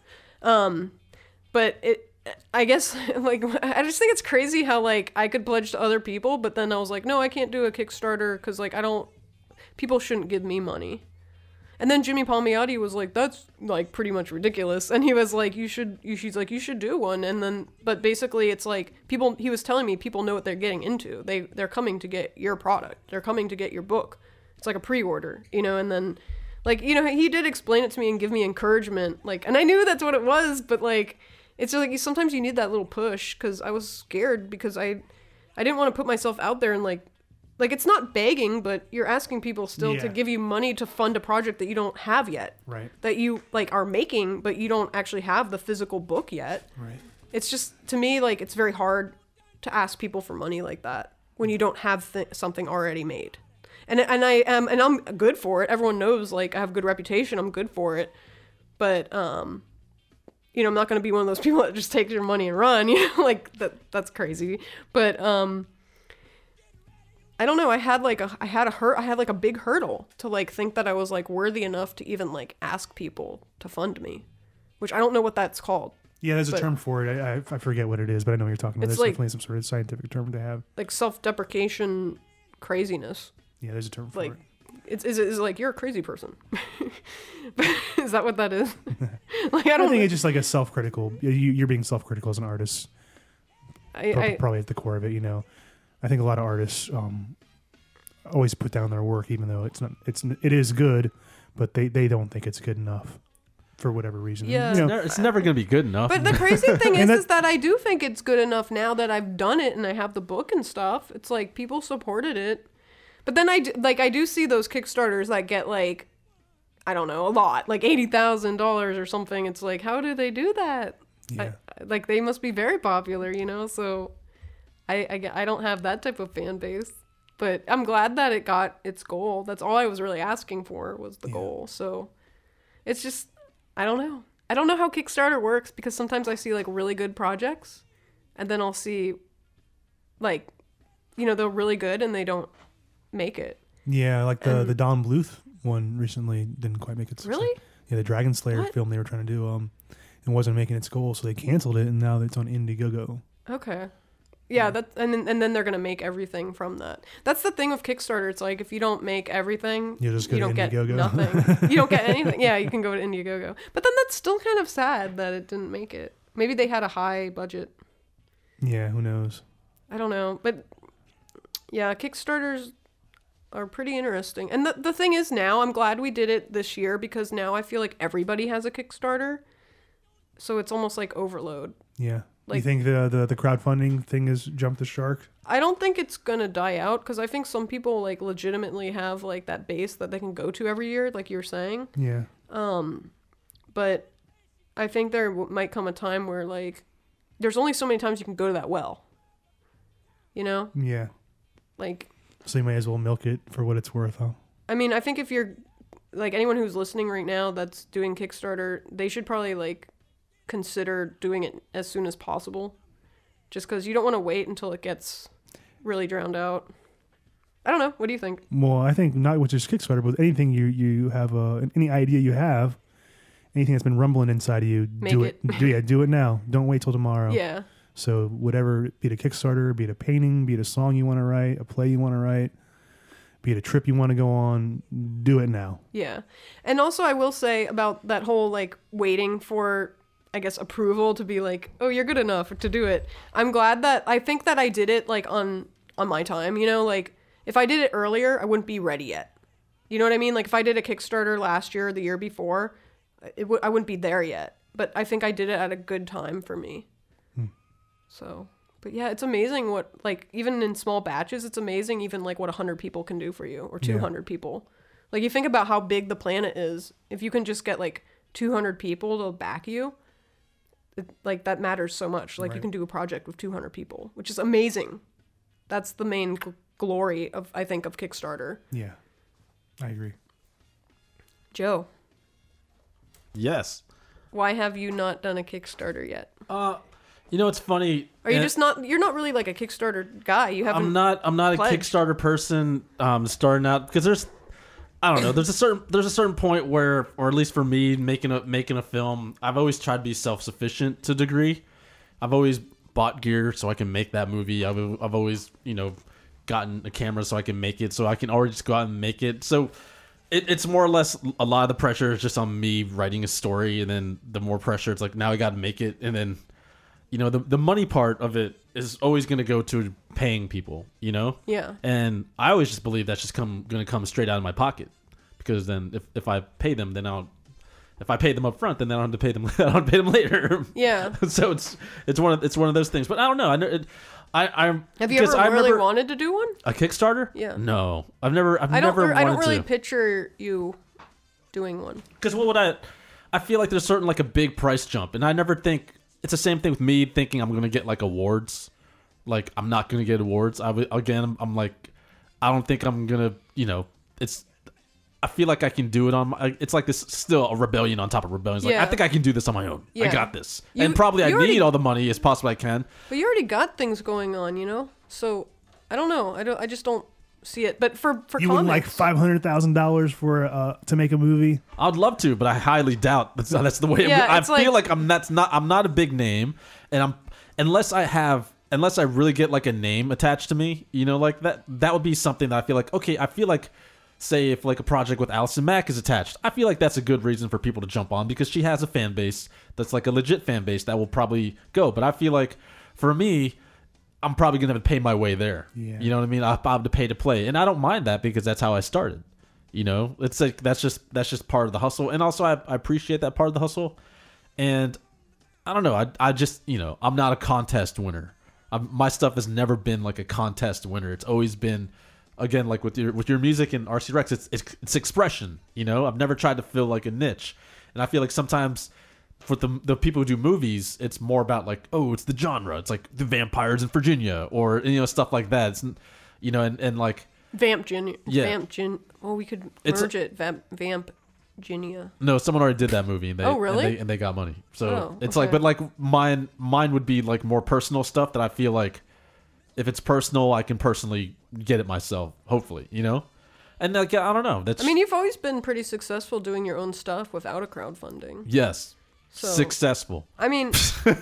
But I guess, like, I just think it's crazy how, like, I could pledge to other people, but then I was like, no, I can't do a Kickstarter because, like, people shouldn't give me money. And then Jimmy Palmiotti was like, that's, like, pretty much ridiculous. And he was like, you should do one. And then, but basically it's like, he was telling me people know what they're getting into. They're coming to get your product. They're coming to get your book. It's like a pre-order, and then, like, he did explain it to me and give me encouragement. Like, and I knew that's what it was, but, like, it's just like, sometimes you need that little push, because I was scared, because I didn't want to put myself out there and, like, it's not begging, but you're asking people still to give you money to fund a project that you don't have yet. Right. That you, like, are making, but you don't actually have the physical book yet. Right. It's just, to me, like, it's very hard to ask people for money like that when you don't have something already made. And I'm good for it. Everyone knows, like, I have a good reputation. I'm good for it. But, I'm not going to be one of those people that just takes your money and run, like, that's crazy. But, I don't know. I had a big hurdle to, like, think that I was, like, worthy enough to even, like, ask people to fund me, which I don't know what that's called. Yeah, there's a term for it. I forget what it is, but I know what you're talking about. There's like, definitely some sort of scientific term to have. Like self-deprecation craziness. Yeah, there's a term for like, it. It's like, you're a crazy person. Is that what that is? Like, I think it's just like a self-critical. You're being self-critical as an artist. Probably at the core of it, I think a lot of artists always put down their work, even though it is good, but they don't think it's good enough for whatever reason. Yeah, it's never going to be good enough. But the crazy thing is that I do think it's good enough now that I've done it and I have the book and stuff. It's like, people supported it. But then I do see those Kickstarters that get, like, I don't know, a lot, like $80,000 or something. It's like, how do they do that? Yeah. Like, they must be very popular, so I don't have that type of fan base. But I'm glad that it got its goal. That's all I was really asking for, was the goal. So it's just, I don't know. I don't know how Kickstarter works, because sometimes I see, like, really good projects, and then I'll see, like, they're really good and they don't make it. Yeah, like the Don Bluth one recently didn't quite make it. Really? Yeah, the Dragon Slayer film they were trying to do it wasn't making its goal, so they canceled it, and now it's on Indiegogo. Okay. Yeah, and then they're gonna make everything from that. That's the thing with Kickstarter. It's like, if you don't make everything, you don't get nothing. You don't get anything. Yeah, you can go to Indiegogo, but then that's still kind of sad that it didn't make it. Maybe they had a high budget. Yeah, who knows? I don't know, but yeah, Kickstarters are pretty interesting. And the thing is, now I'm glad we did it this year, because now I feel like everybody has a Kickstarter, so it's almost like overload. Yeah. Like, you think the crowdfunding thing has jumped the shark? I don't think it's gonna die out, because I think some people, like, legitimately have, like, that base that they can go to every year, like you were saying. Yeah. But I think there might come a time where, like, there's only so many times you can go to that well. Yeah. Like, so you might as well milk it for what it's worth, huh? I mean, I think if you're, like, anyone who's listening right now that's doing Kickstarter, they should probably, like, consider doing it as soon as possible, just because you don't want to wait until it gets really drowned out. I don't know. What do you think? Well, I think not with just Kickstarter, but anything you have, any idea you have, anything that's been rumbling inside of you, do it. Do it now. Don't wait till tomorrow. Yeah. So whatever, be it a Kickstarter, be it a painting, be it a song you want to write, a play you want to write, be it a trip you want to go on, do it now. Yeah. And also, I will say about that whole, like, waiting for I guess, approval to be like, oh, you're good enough to do it. I'm glad that I think that I did it like on my time, you know, like if I did it earlier, I wouldn't be ready yet. You know what I mean? Like if I did a Kickstarter last year or the year before, I wouldn't be there yet. But I think I did it at a good time for me. So, but yeah, it's amazing what, like, even in small batches, it's amazing even like what 100 people can do for you or 200 people. Like you think about how big the planet is. If you can just get like 200 people to back you, like that matters so much. Like you can do a project with 200 people, which is amazing. That's the main glory of, I think, of Kickstarter. Yeah, I agree. Joe. Yes. Why have you not done a Kickstarter yet? You know, it's funny. Are you just not? You're not really like a Kickstarter guy. You haven't. I'm not pledged. a Kickstarter person. Starting out because I don't know. There's a certain point where, or at least for me, making a film, I've always tried to be self-sufficient to a degree. I've always bought gear so I can make that movie. I've always, you know, gotten a camera so I can make it. So I can already just go out and make it. So it's more or less a lot of the pressure is just on me writing a story, and then the more pressure it's like now I got to make it, and then, you know, the money part of it is always going to go to paying people, you know? Yeah. And I always just believe that's just going to come straight out of my pocket, because then if I pay them, then if I pay them up front, then I don't have to pay them. I don't have to pay them later. Yeah. So it's one of those things. But I don't know. Have you ever really wanted to do one? A Kickstarter? Yeah. No, I've never. I don't really picture you doing one. Because I feel like there's certain like a big price jump, and I never think it's the same thing with me thinking I'm gonna get like awards. Like I'm not gonna get awards. I'm like, I don't think I'm gonna. You know, I feel like I can do it on my. It's like this still a rebellion on top of rebellion. It's like I think I can do this on my own. I got this, and probably I need all the money as possible I can. But you already got things going on, you know. So I don't know. I just don't see it. But for you comics, would like $500,000 for to make a movie? I'd love to, but I highly doubt that's the way. Yeah, I feel like I'm not a big name, and unless I really get like a name attached to me, you know, like that would be something that I feel like, okay, I feel like, say if like a project with Allison Mack is attached, I feel like that's a good reason for people to jump on, because she has a fan base that's like a legit fan base that will probably go. But I feel like for me, I'm probably gonna have to pay my way there. Yeah. You know what I mean? I have to pay to play, and I don't mind that because that's how I started. You know, it's like that's just part of the hustle, and also I appreciate that part of the hustle. And I don't know, I just, you know, I'm not a contest winner. My stuff has never been like a contest winner. It's always been, again, like with your music and RC Rex, it's expression. You know, I've never tried to fill like a niche, and I feel like sometimes for the people who do movies, it's more about like, oh, it's the genre. It's like the vampires in Virginia, or, you know, stuff like that. It's, you know, and like Vamp Ginia. Yeah. Well, we could merge it. Vamp Ginia. No, someone already did that movie. And oh, really? And they got money. So it's okay. like, but like mine would be like more personal stuff that I feel like if it's personal, I can personally get it myself. Hopefully, you know. And like, I don't know. I mean, you've always been pretty successful doing your own stuff without a crowdfunding. Yes. So, successful. I mean,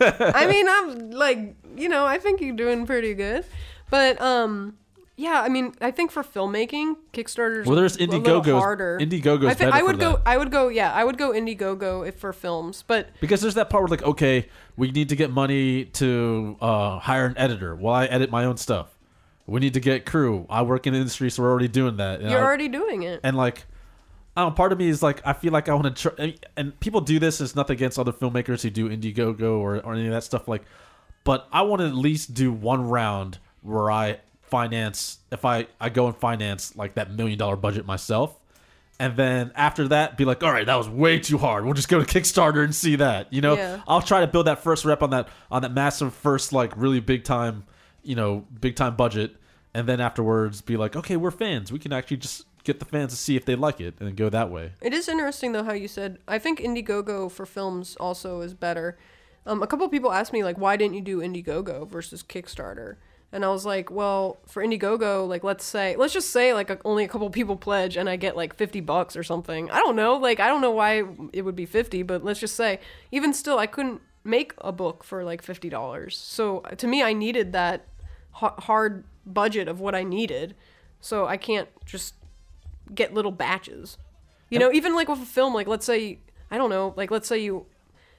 I'm like, you know, I think you're doing pretty good, but yeah, I mean, I think for filmmaking, Kickstarter's there's Indiegogo. Harder. Indiegogo's better I would for that. I would go Indiegogo for films, but because there's that part where like, okay, we need to get money to hire an editor. Well, I edit my own stuff. We need to get crew. I work in the industry, so we're already doing that. You're already doing it. And like, I don't know, part of me is like, I feel like I want to try, and people do this. It's nothing against other filmmakers who do Indiegogo or any of that stuff. Like, but I want to at least do one round where I finance, if I go and finance like that $1 million budget myself, and then after that be like, all right, that was way too hard, we'll just go to Kickstarter and see that, you know. Yeah. I'll try to build that first rep on that massive first, like, really big time budget, and then afterwards be like, okay, we're fans, we can actually just get the fans to see if they like it, and then go that way. It is interesting though how you said, I think Indiegogo for films also is better. A couple of people asked me like, why didn't you do Indiegogo versus Kickstarter? And I was like, well, for Indiegogo, like, let's just say like only a couple people pledge and I get like $50 or something. I don't know. Like, I don't know why it would be 50, but let's just say even still, I couldn't make a book for like $50. So to me, I needed that hard budget of what I needed. So I can't just get little batches, you know, even like with a film, like let's say, I don't know, like let's say you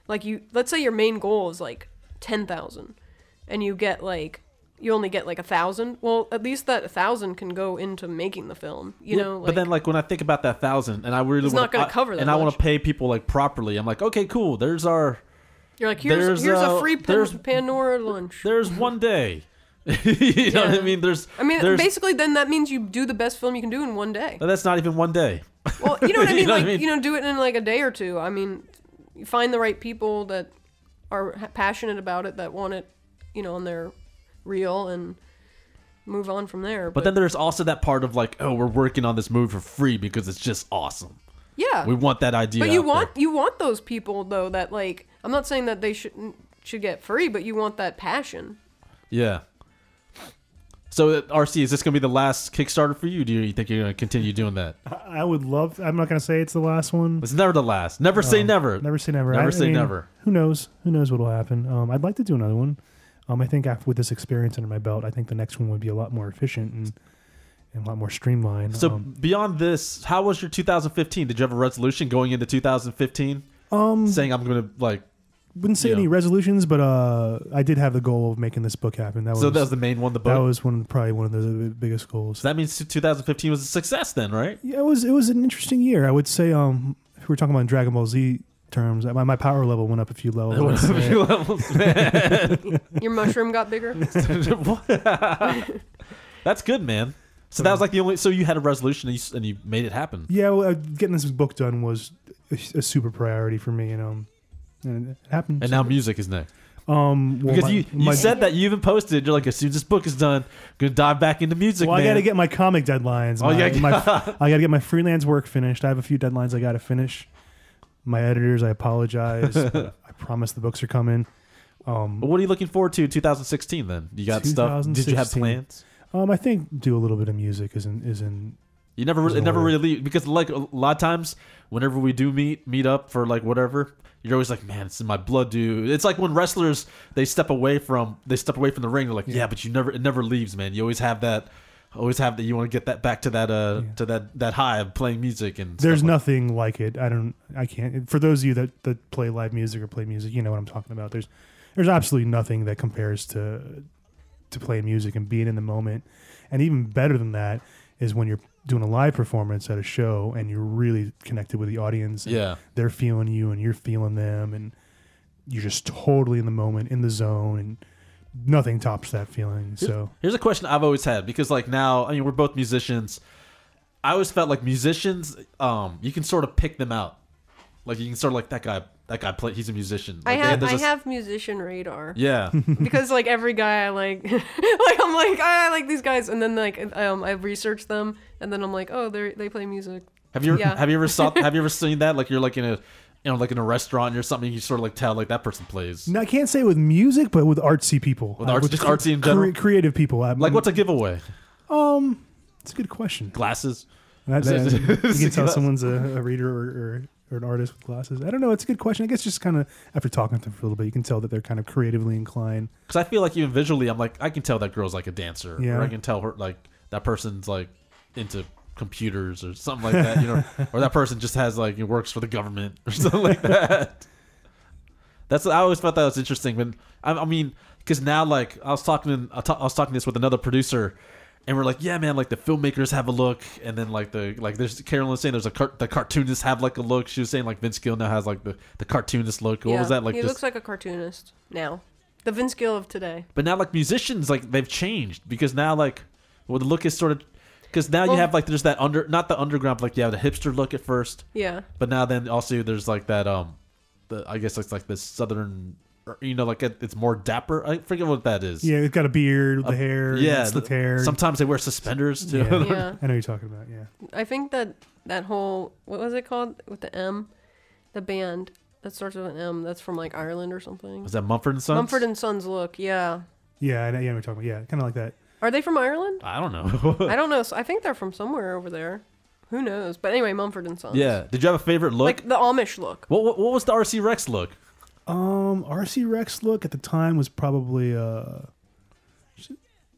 like let's say your main goal is like 10,000 and you only get like 1,000. Well, at least that 1,000 can go into making the film, you know. But then, like when I think about that 1,000, and I really it's not going to cover that. And I want much. to pay people like properly. I'm like, okay, cool. There's our. You're like, here's a free Pandora lunch. There's one day. You know what I mean? There's basically, then that means you do the best film you can do in one day. But that's not even one day. Well, you know what I mean? You know like, what I mean? you know, do it in like a day or two. I mean, you find the right people that are passionate about it, that want it, you know, on their reel, and move on from there. But then there's also that part of like, oh, we're working on this movie for free because it's just awesome. Yeah, we want that idea. But you want those people though that like. I'm not saying that they should get free, but you want that passion. Yeah. So, RC, is this going to be the last Kickstarter for you? Do you think you're going to continue doing that? I would love. I'm not going to say it's the last one. It's never the last. Never say never. Never say never. Never say never. Who knows? Who knows what will happen? I'd like to do another one. I think with this experience under my belt, I think the next one would be a lot more efficient and a lot more streamlined. So beyond this, how was your 2015? Did you have a resolution going into 2015? Saying I'm going to like. Wouldn't say any resolutions, but I did have the goal of making this book happen. That was the main one. The book. That was probably one of the biggest goals. So that means 2015 was a success, then, right? Yeah, it was an interesting year. I would say, if we're talking about Dragon Ball Z terms, my power level went up a few levels. It went up a few levels, man. Your mushroom got bigger. That's good, man. So that was like the only. So you had a resolution and you made it happen. Yeah, well, getting this book done was a super priority for me, and it happened. And now music is next. Because you said that you even posted. You're like, as soon as this book is done, I'm gonna dive back into music. Well, man. I got to get my comic deadlines. I got to get my freelance work finished. I have a few deadlines I got to finish. My editors, I apologize. I promise the books are coming. But what are you looking forward to 2016? Then you got stuff. Did you have plans? I think do a little bit of music is in. You never really because like a lot of times whenever we do meet up for like whatever. You're always like, man, it's in my blood, dude. It's like when wrestlers they step away from the ring. They're like, yeah, but it never leaves, man. You always have that. You want to get that back to that to that high of playing music and. There's nothing like it. I can't. For those of you that play live music or play music, you know what I'm talking about. There's absolutely nothing that compares to playing music and being in the moment. And even better than that is when you're doing a live performance at a show and you're really connected with the audience. And they're feeling you and you're feeling them and you're just totally in the moment, in the zone, and nothing tops that feeling. So here's a question I've always had because like now, I mean, we're both musicians. I always felt like musicians, you can sort of pick them out. Like you can sort of like that guy play. He's a musician. Like, I have musician radar. Yeah, because like every guy I like, I'm like I like these guys, and then like I've researched them, and then I'm like, oh, they play music. Have you ever seen that? Like you're like in a like in a restaurant or something, you sort of like tell like that person plays. No, I can't say with music, but with artsy people. With just artsy in general, creative people. Like what's a giveaway? It's a good question. Glasses. You can tell someone's a reader or an artist with glasses. I don't know. It's a good question. I guess just kind of after talking to them for a little bit, you can tell that they're kind of creatively inclined. Because I feel like even visually, I'm like, I can tell that girl's like a dancer. Yeah. Or I can tell her like that person's like into computers or something like that, or that person just has like works for the government or something like that. I always thought that was interesting. But I mean, because now like I was talking this with another producer. And we're like, yeah, man, like the filmmakers have a look, and then like there's Carolyn was saying the cartoonists have like a look. She was saying like Vince Gill now has like the cartoonist look. What was that like? He looks like a cartoonist now, the Vince Gill of today. But now like musicians like they've changed because now like the look is sort of because now you have like there's that not the underground, but like you have the hipster look at first. Yeah. But now then also there's like that I guess it's like this southern. Like it's more dapper. I forget what that is. Yeah, it's got a beard with the hair. Yeah, slicked hair. Sometimes they wear suspenders too. Yeah. I know what you're talking about. Yeah. I think that whole what was it called with the M, the band that starts with an M that's from like Ireland or something. Was that Mumford and Sons? Mumford and Sons look. Yeah. Yeah, I know what you're talking about. Yeah, kind of like that. Are they from Ireland? I don't know. I don't know. So I think they're from somewhere over there. Who knows? But anyway, Mumford and Sons. Yeah. Did you have a favorite look? Like the Amish look. What was the RC Rex look? RC Rex look at the time was probably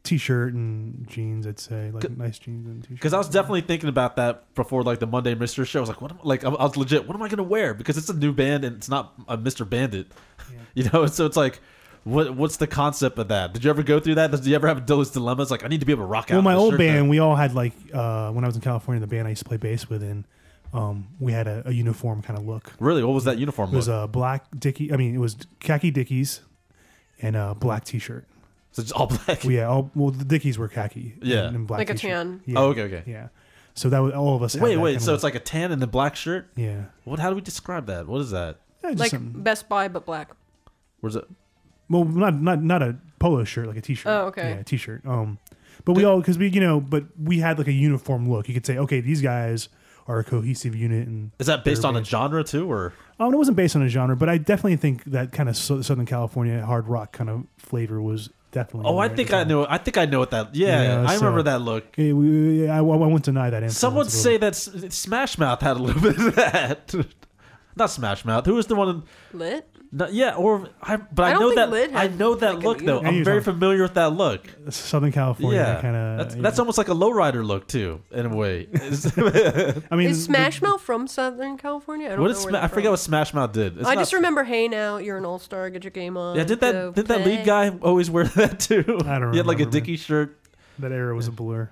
T-shirt and jeans, I'd say, like nice jeans and T-shirt. Because I was definitely thinking about that before, like the Monday Mystery show. I was like, I was legit. What am I gonna wear? Because it's a new band and it's not a Mr. Bandit, you know. So it's like, what's the concept of that? Did you ever go through that? Did you ever have those dilemmas? Like, I need to be able to rock out. Well, my in this old shirt band, that- we all had like when I was in California, the band I used to play bass with, and we had a uniform kind of look. Really, what was that uniform? It was look? a black Dickie. I mean, it was khaki Dickies and a black T-shirt. So just all black. Well, the Dickies were khaki. Yeah. and black Like a T-shirt. tan. Yeah. Oh, okay. Yeah. So that was all of us. Had Wait, that kind so of it's like a tan and the black shirt. yeah. How do we describe that? What is that? Just Like something. Best Buy, but black. Where's it? Well, not a polo shirt, like a T-shirt. Oh, okay. Yeah, a T-shirt. But we all, because but we had like a uniform look. You could say, okay, these guys are a cohesive unit, and Is that based they're on a band. genre too, or? It wasn't based on a genre, but I definitely think that kind of Southern California hard rock kind of flavor was definitely. Oh, in I there think at the I time. know. I think I know what that. Yeah, Yeah, I remember so- that look. I won't deny that. influence Some would a say little. that Smash Mouth had a little bit of that. Not Smash Mouth. Who was the one? Lit? But I I don't know think that. Lid I had, know that like, look an though. uniform. I'm very familiar with that look. Southern California Yeah, kind of. that's almost like a lowrider look too, in a way. I mean, Is Smash Mouth from Southern California? I don't What know is where I they're forget from. what Smash Mouth did. It's I not- just remember, hey now, you're an all-star, get your game on. Yeah, did go that play. lead guy always wear that too? I don't He had like a remember, man. Dickie shirt. that era was a blur.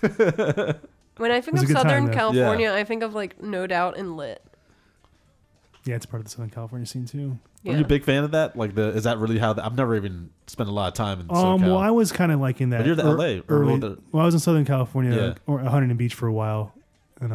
When I think was of a good time, Southern though. California, I think of like No Doubt and Lit. Yeah, it's part of the Southern California scene too. Yeah. Are you a big fan of that? Like is that really how? I've never even spent a lot of time in SoCal. Well, I was kind of like in that. But you're the LA, or early. the- Well, I was in Southern California, Yeah. or Huntington Beach for a while, and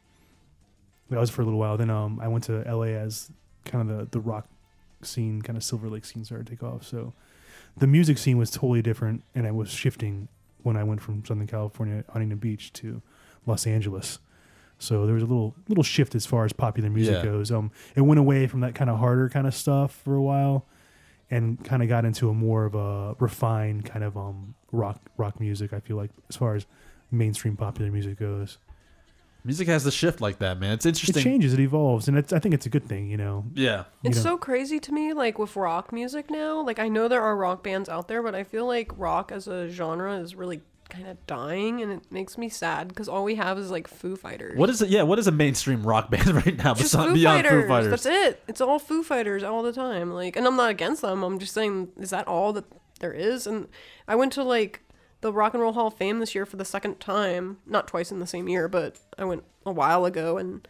that was for a little while. Then I went to LA as kind of the rock scene, kind of Silver Lake scene started to take off. So the music scene was totally different, and I was shifting when I went from Southern California, Huntington Beach, to Los Angeles. So there was a little shift as far as popular music Yeah. goes. It went away from that kind of harder kind of stuff for a while, and kind of got into a more of a refined kind of rock music. I feel like as far as mainstream popular music goes, Music has the shift like that, man. It's it interesting. changes, it evolves, and I think it's a good thing. You know, Yeah. It's know. so crazy to me, like with rock music now. Like I know there are rock bands out there, but I feel like rock as a genre is really kind of dying, and it makes me sad because all we have is like Foo Fighters. What is it? Yeah. What is a mainstream rock band right now? Just beyond Foo Fighters. Foo Fighters. That's it. It's all Foo Fighters all the time. Like, and I'm not against them. I'm just saying, is that all that there is? And I went to like the Rock and Roll Hall of Fame this year for the second time. Not twice in the same year, but I went a while ago, and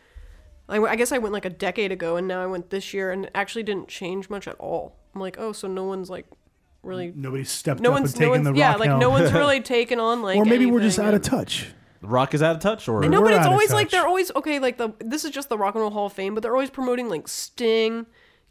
I guess I went like a decade ago, and now I went this year, and it actually didn't change much at all. I'm like, oh, so no one's like really. nobody stepped No up and one's, taken the rock yeah, like helm. no one's really taken on like. or maybe we're just anything, out of and- touch. Rock is out of touch, or I know, We're but it's out of always like touch. they're always okay. Like this is just the Rock and Roll Hall of Fame, but they're always promoting like Sting,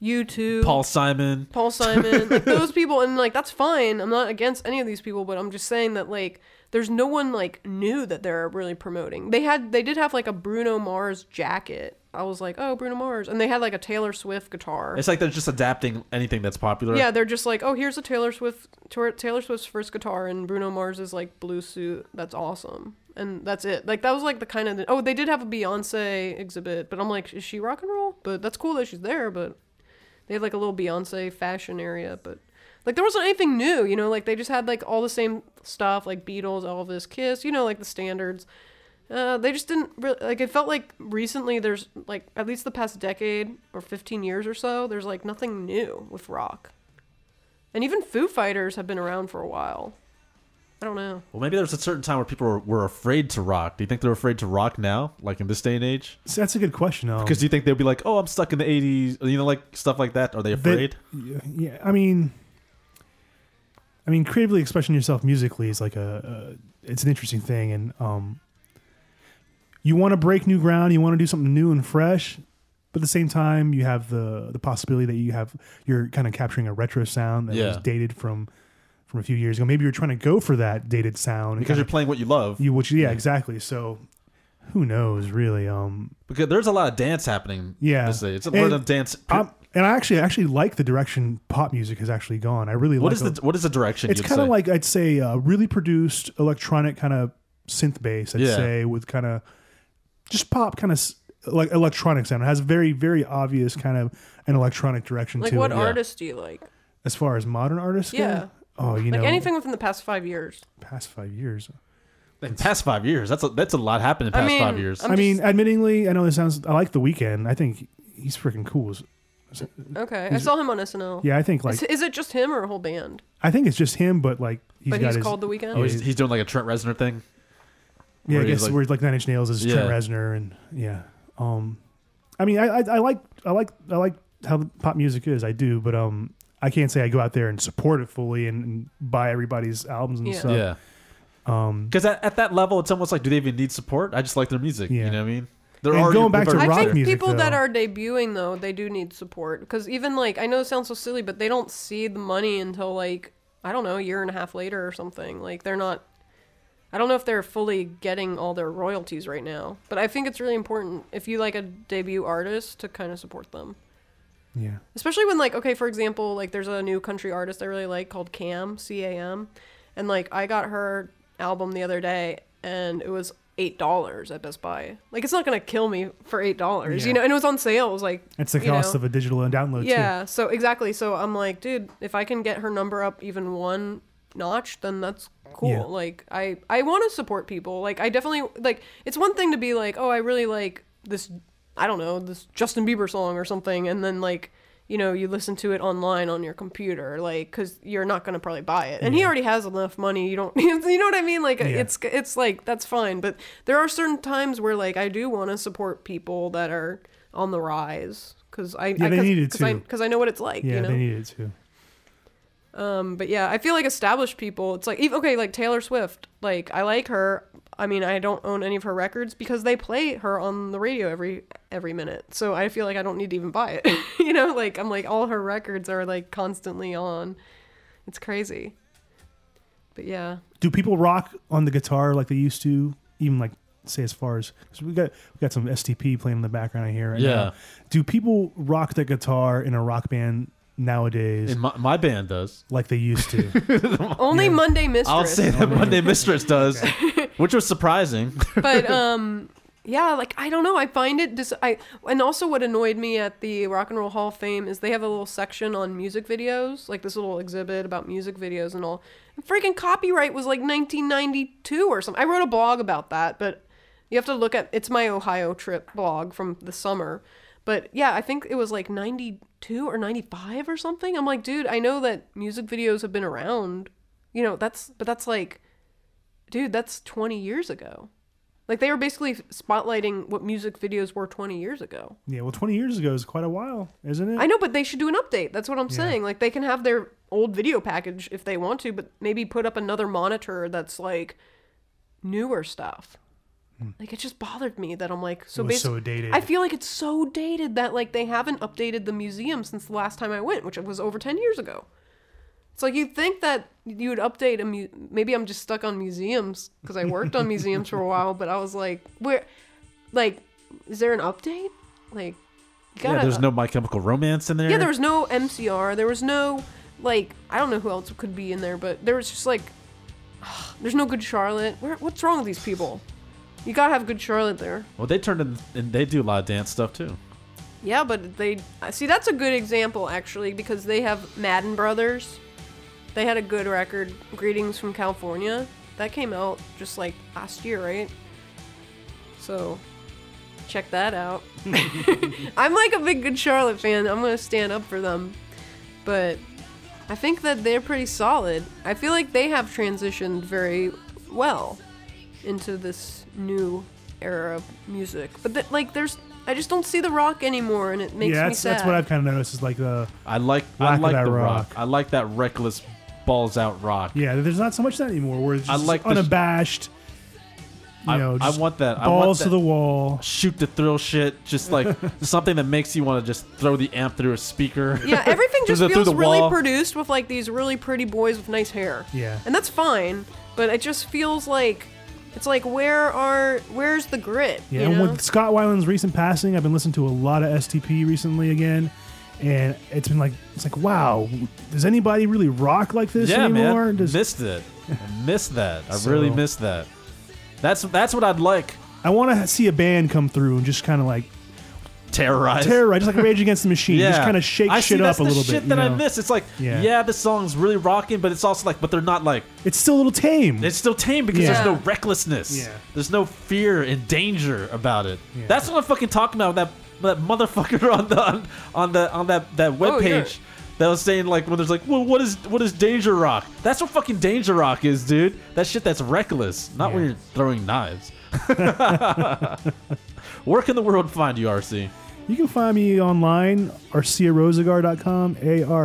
U2, Paul Simon. like those people, and like that's fine. I'm not against any of these people, but I'm just saying that like there's no one like new that they're really promoting. They did have like a Bruno Mars jacket. I was like, oh, Bruno Mars, and they had like a Taylor Swift guitar. It's like they're just adapting anything that's popular. Yeah, they're just like, oh, here's a Taylor Swift's first guitar, and Bruno Mars's like blue suit. That's awesome, and that's it. Like that was like the kind of oh, they did have a Beyonce exhibit, but I'm like, is she rock and roll? But that's cool that she's there. But they had like a little Beyonce fashion area, but like there wasn't anything new, you know. Like they just had like all the same stuff, like Beatles, Elvis, Kiss, you know, like the standards. They just didn't really, like, it felt like recently there's like at least the past decade or 15 years or so, there's like nothing new with rock. And even Foo Fighters have been around for a while. I don't know. Well, maybe there's a certain time where people were afraid to rock. Do you think they're afraid to rock now, like in this day and age? So that's a good question. Because do you think they'll be like, oh, I'm stuck in the 80s, you know, like stuff like that? Are they afraid? Yeah, I mean, creatively expressing yourself musically is like it's an interesting thing, and you want to break new ground, you want to do something new and fresh, but at the same time, you have the possibility that you're kind of capturing a retro sound that was dated from a few years ago. Maybe you're trying to go for that dated sound Because you're playing what you love. yeah, exactly. So who knows, really? Because there's a lot of dance happening. Yeah. This day. It's a lot of dance. And I actually like the direction pop music has actually gone. I really What like is the direction? It's you'd kind of say? like, I'd say, really produced electronic kind of synth bass, I'd say, with kind of just pop kind of like electronic sound. It has very, very obvious kind of an electronic direction Like to what it. artists do you like? As far as modern artists Yeah. Oh, you Like know, anything within the past 5 years. past 5 years. In the past 5 years, that's a lot happened in the I past mean, 5 years. I'm I mean, just- admittingly, I know this sounds. I like The Weeknd. I think he's freaking cool. Okay, I saw him on SNL. Yeah, I think like Is it just him or a whole band? I think it's just him, but like But got he's his, called The Weeknd? Oh, he's doing like a Trent Reznor thing. Yeah, I where he's guess like- where like 9 Inch Nails is Yeah. Trent Reznor, and yeah. I mean, I like how the pop music is. I do, but I can't say I go out there and support it fully and buy everybody's albums and Yeah. stuff. Yeah. Because at that level, it's almost like, do they even need support? I just like their music. Yeah. You know what I mean? They're And already going back to they're I rock there. think music, people that though. are debuting though, they do need support because even like I know it sounds so silly, but they don't see the money until like I don't know, a year and a half later or something. Like they're not. I don't know if they're fully getting all their royalties right now, but I think it's really important if you like a debut artist to kind of support them. Yeah. Especially when like okay, for example, like there's a new country artist I really like called Cam, C-A-M, and like I got her album the other day and it was $8 at Best Buy. Like it's not gonna kill me for $8, Yeah. you know. And it was on sale. It was like It's the you cost know, of a digital download. yeah. So exactly. So I'm like, dude, if I can get her number up even one notch, then that's cool. Yeah. Like I want to support people. Like I definitely like. It's one thing to be like, oh, I really like this. I don't know, this Justin Bieber song or something, and then like. You know, you listen to it online on your computer, like, because you're not going to probably buy it. And he already has enough money. You don't, you know what I mean? Like, Yeah. it's like, that's fine. But there are certain times where, like, I do want to support people that are on the rise. Because they need it too. Because I know what it's like, Yeah, you know? they need it too. But yeah, I feel like established people, it's like, okay, like Taylor Swift, like, I like her. I mean, I don't own any of her records because they play her on the radio every minute. So I feel like I don't need to even buy it. You know, like, I'm like, all her records are like constantly on. It's crazy. But yeah. Do people rock on the guitar like they used to? Even like say as far as cause we got some STP playing in the background I hear right Yeah. now. Do people rock the guitar in a rock band nowadays And my band does. like they used to? Only Monday Mistress. I'll say that Monday Mistress does, which was surprising. But yeah, like I don't know, I find it and also what annoyed me at the Rock and Roll Hall of Fame is they have a little section on music videos, like this little exhibit about music videos and all. And freaking copyright was like 1992 or something. I wrote a blog about that, but you have to look at it's my Ohio trip blog from the summer. But yeah, I think it was like 92 or 95 or something. I'm like, dude, I know that music videos have been around. You know, that's like, dude, that's 20 years ago. Like, they were basically spotlighting what music videos were 20 years ago. Yeah, well, 20 years ago is quite a while, isn't it? I know, but they should do an update. That's what I'm Yeah. saying. Like, they can have their old video package if they want to, but maybe put up another monitor that's, like, newer stuff. Like, it just bothered me that I'm like... It was so dated. I feel like it's so dated that, like, they haven't updated the museum since the last time I went, which was over 10 years ago. It's like you'd think that you would update maybe I'm just stuck on museums because I worked on museums for a while, but I was like, where, like, is there an update? Like, you gotta, There's no My Chemical Romance in there. yeah, there was no MCR, there was no, like, I don't know who else could be in there, but there was just like, there's no Good Charlotte. What's wrong with these people? You gotta have Good Charlotte there. Well, they turned in and they do a lot of dance stuff too. Yeah, but they see that's a good example actually because they have Madden Brothers. They had a good record, Greetings from California. That came out just like last year, right? So check that out. I'm like a big Good Charlotte fan. I'm gonna stand up for them. But I think that they're pretty solid. I feel like they have transitioned very well into this new era of music. But I just don't see the rock anymore, and it makes me sad. that's what I've kind of noticed is like the I like Lack of that the rock. rock. I like that reckless balls out rock. yeah. There's not so much of that anymore. Where it's I just like the unabashed. I Just want that. I balls want that to the wall. shoot the thrill shit. Just like something that makes you want to just throw the amp through a speaker. Yeah, everything just through feels the really wall. produced with like these really pretty boys with nice hair. Yeah. And that's fine, but it just feels like it's like where's the grit? Yeah, you and know? with Scott Weiland's recent passing, I've been listening to a lot of STP recently again, and it's like wow, does anybody really rock like this Yeah, anymore? man. Does, Missed it. I missed that. I So- really missed that. That's what I'd like. I want to see a band come through and just kind of like terrorize. Just like Rage Against the Machine. Just kind of shake shit up a little bit. Shit that I miss. It's like, this song's really rocking, but it's also like, but they're not like. It's still a little tame. It's still tame because there's no recklessness. Yeah. There's no fear and danger about it. Yeah. That's what I'm fucking talking about. That motherfucker on that webpage. That was saying like when there's like, well, what is danger rock? That's what fucking danger rock is, dude. That shit that's reckless, not when you're throwing knives. Where can the world find you, RC? You can find me online, arciarozegar.com,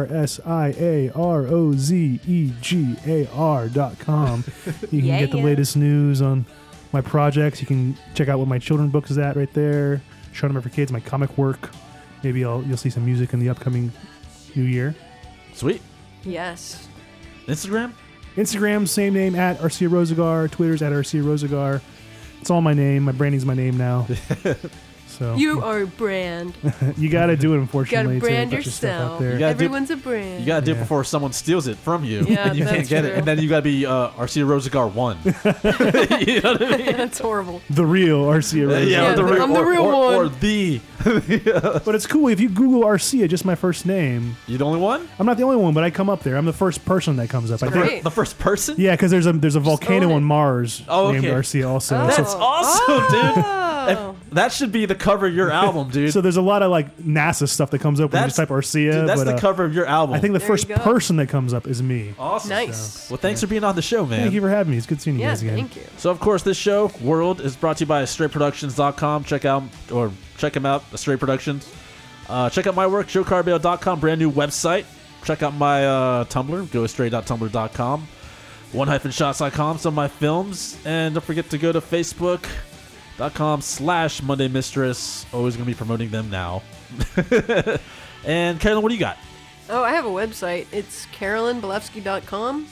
ARSIAROZEGAR.com. You can get the latest news on my projects. You can check out what my children's book is at right there. Show them for kids, my comic work. Maybe you'll see some music in the upcoming new year. Sweet. Yes. Instagram, same name, at Arcia Rozegar. Twitter's at Arcia Rozegar. It's all my name. My branding's my name now. So you are a brand. You got to do it, unfortunately. You got to brand yourself. Everyone's a brand. You got to do it before someone steals it from you. Yeah, and you can't get it. And then you got to be Arcia Rozegar 1. You know what I mean? That's horrible. The real Arcia Rozegar. I'm the real one. Or the. But it's cool. If you Google Arcia, just my first name. You the only one? I'm not the only one, but I come up there. I'm the first person that comes up. The first person? Yeah, because there's a volcano on Mars named Arcia also. That's awesome, dude. That should be the cover of your album, dude. So there's a lot of like NASA stuff that comes up when you just type Arcia. Dude, that's the cover of your album. I think the first person that comes up is me. Awesome. Nice. So, well, thanks for being on the show, man. Thank you for having me. It's good seeing you guys again. Thank you. So, of course, this show, World, is brought to you by StraightProductions.com. Check them out, the Straight Productions. Check out my work, joecarbeo.com, brand new website. Check out my Tumblr, gostraight.tumblr.com. One-shots.com, some of my films. And don't forget to go to Facebook.com/Monday Mistress. Always going to be promoting them now. And Carolyn, what do you got? Oh, I have a website. It's CarolynBelefski.com.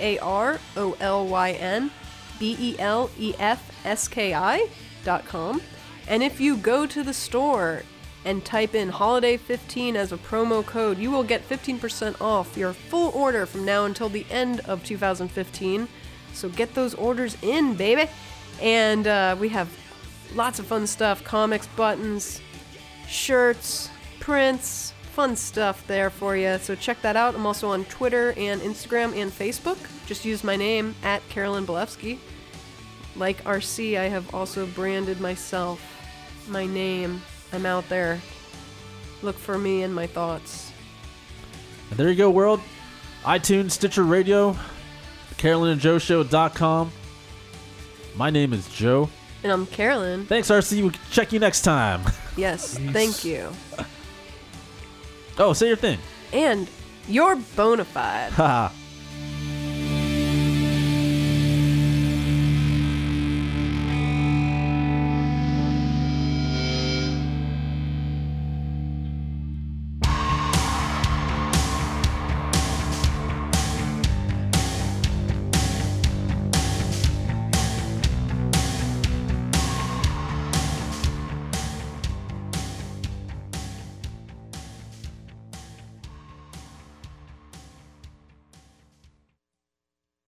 CarolynBelefski.com. And if you go to the store and type in Holiday15 as a promo code, you will get 15% off your full order from now until the end of 2015. So get those orders in, baby. And we have lots of fun stuff, comics, buttons, shirts, prints, fun stuff there for you. So check that out. I'm also on Twitter and Instagram and Facebook. Just use my name, at Carolyn Belefski. Like RC, I have also branded myself, my name. I'm out there. Look for me and my thoughts. And there you go, world. iTunes, Stitcher Radio, CarolynandJoeShow.com. My name is Joe. And I'm Carolyn. Thanks, RC. We'll check you next time. Yes, thank you. Oh, say your thing. And you're bona fide. Haha.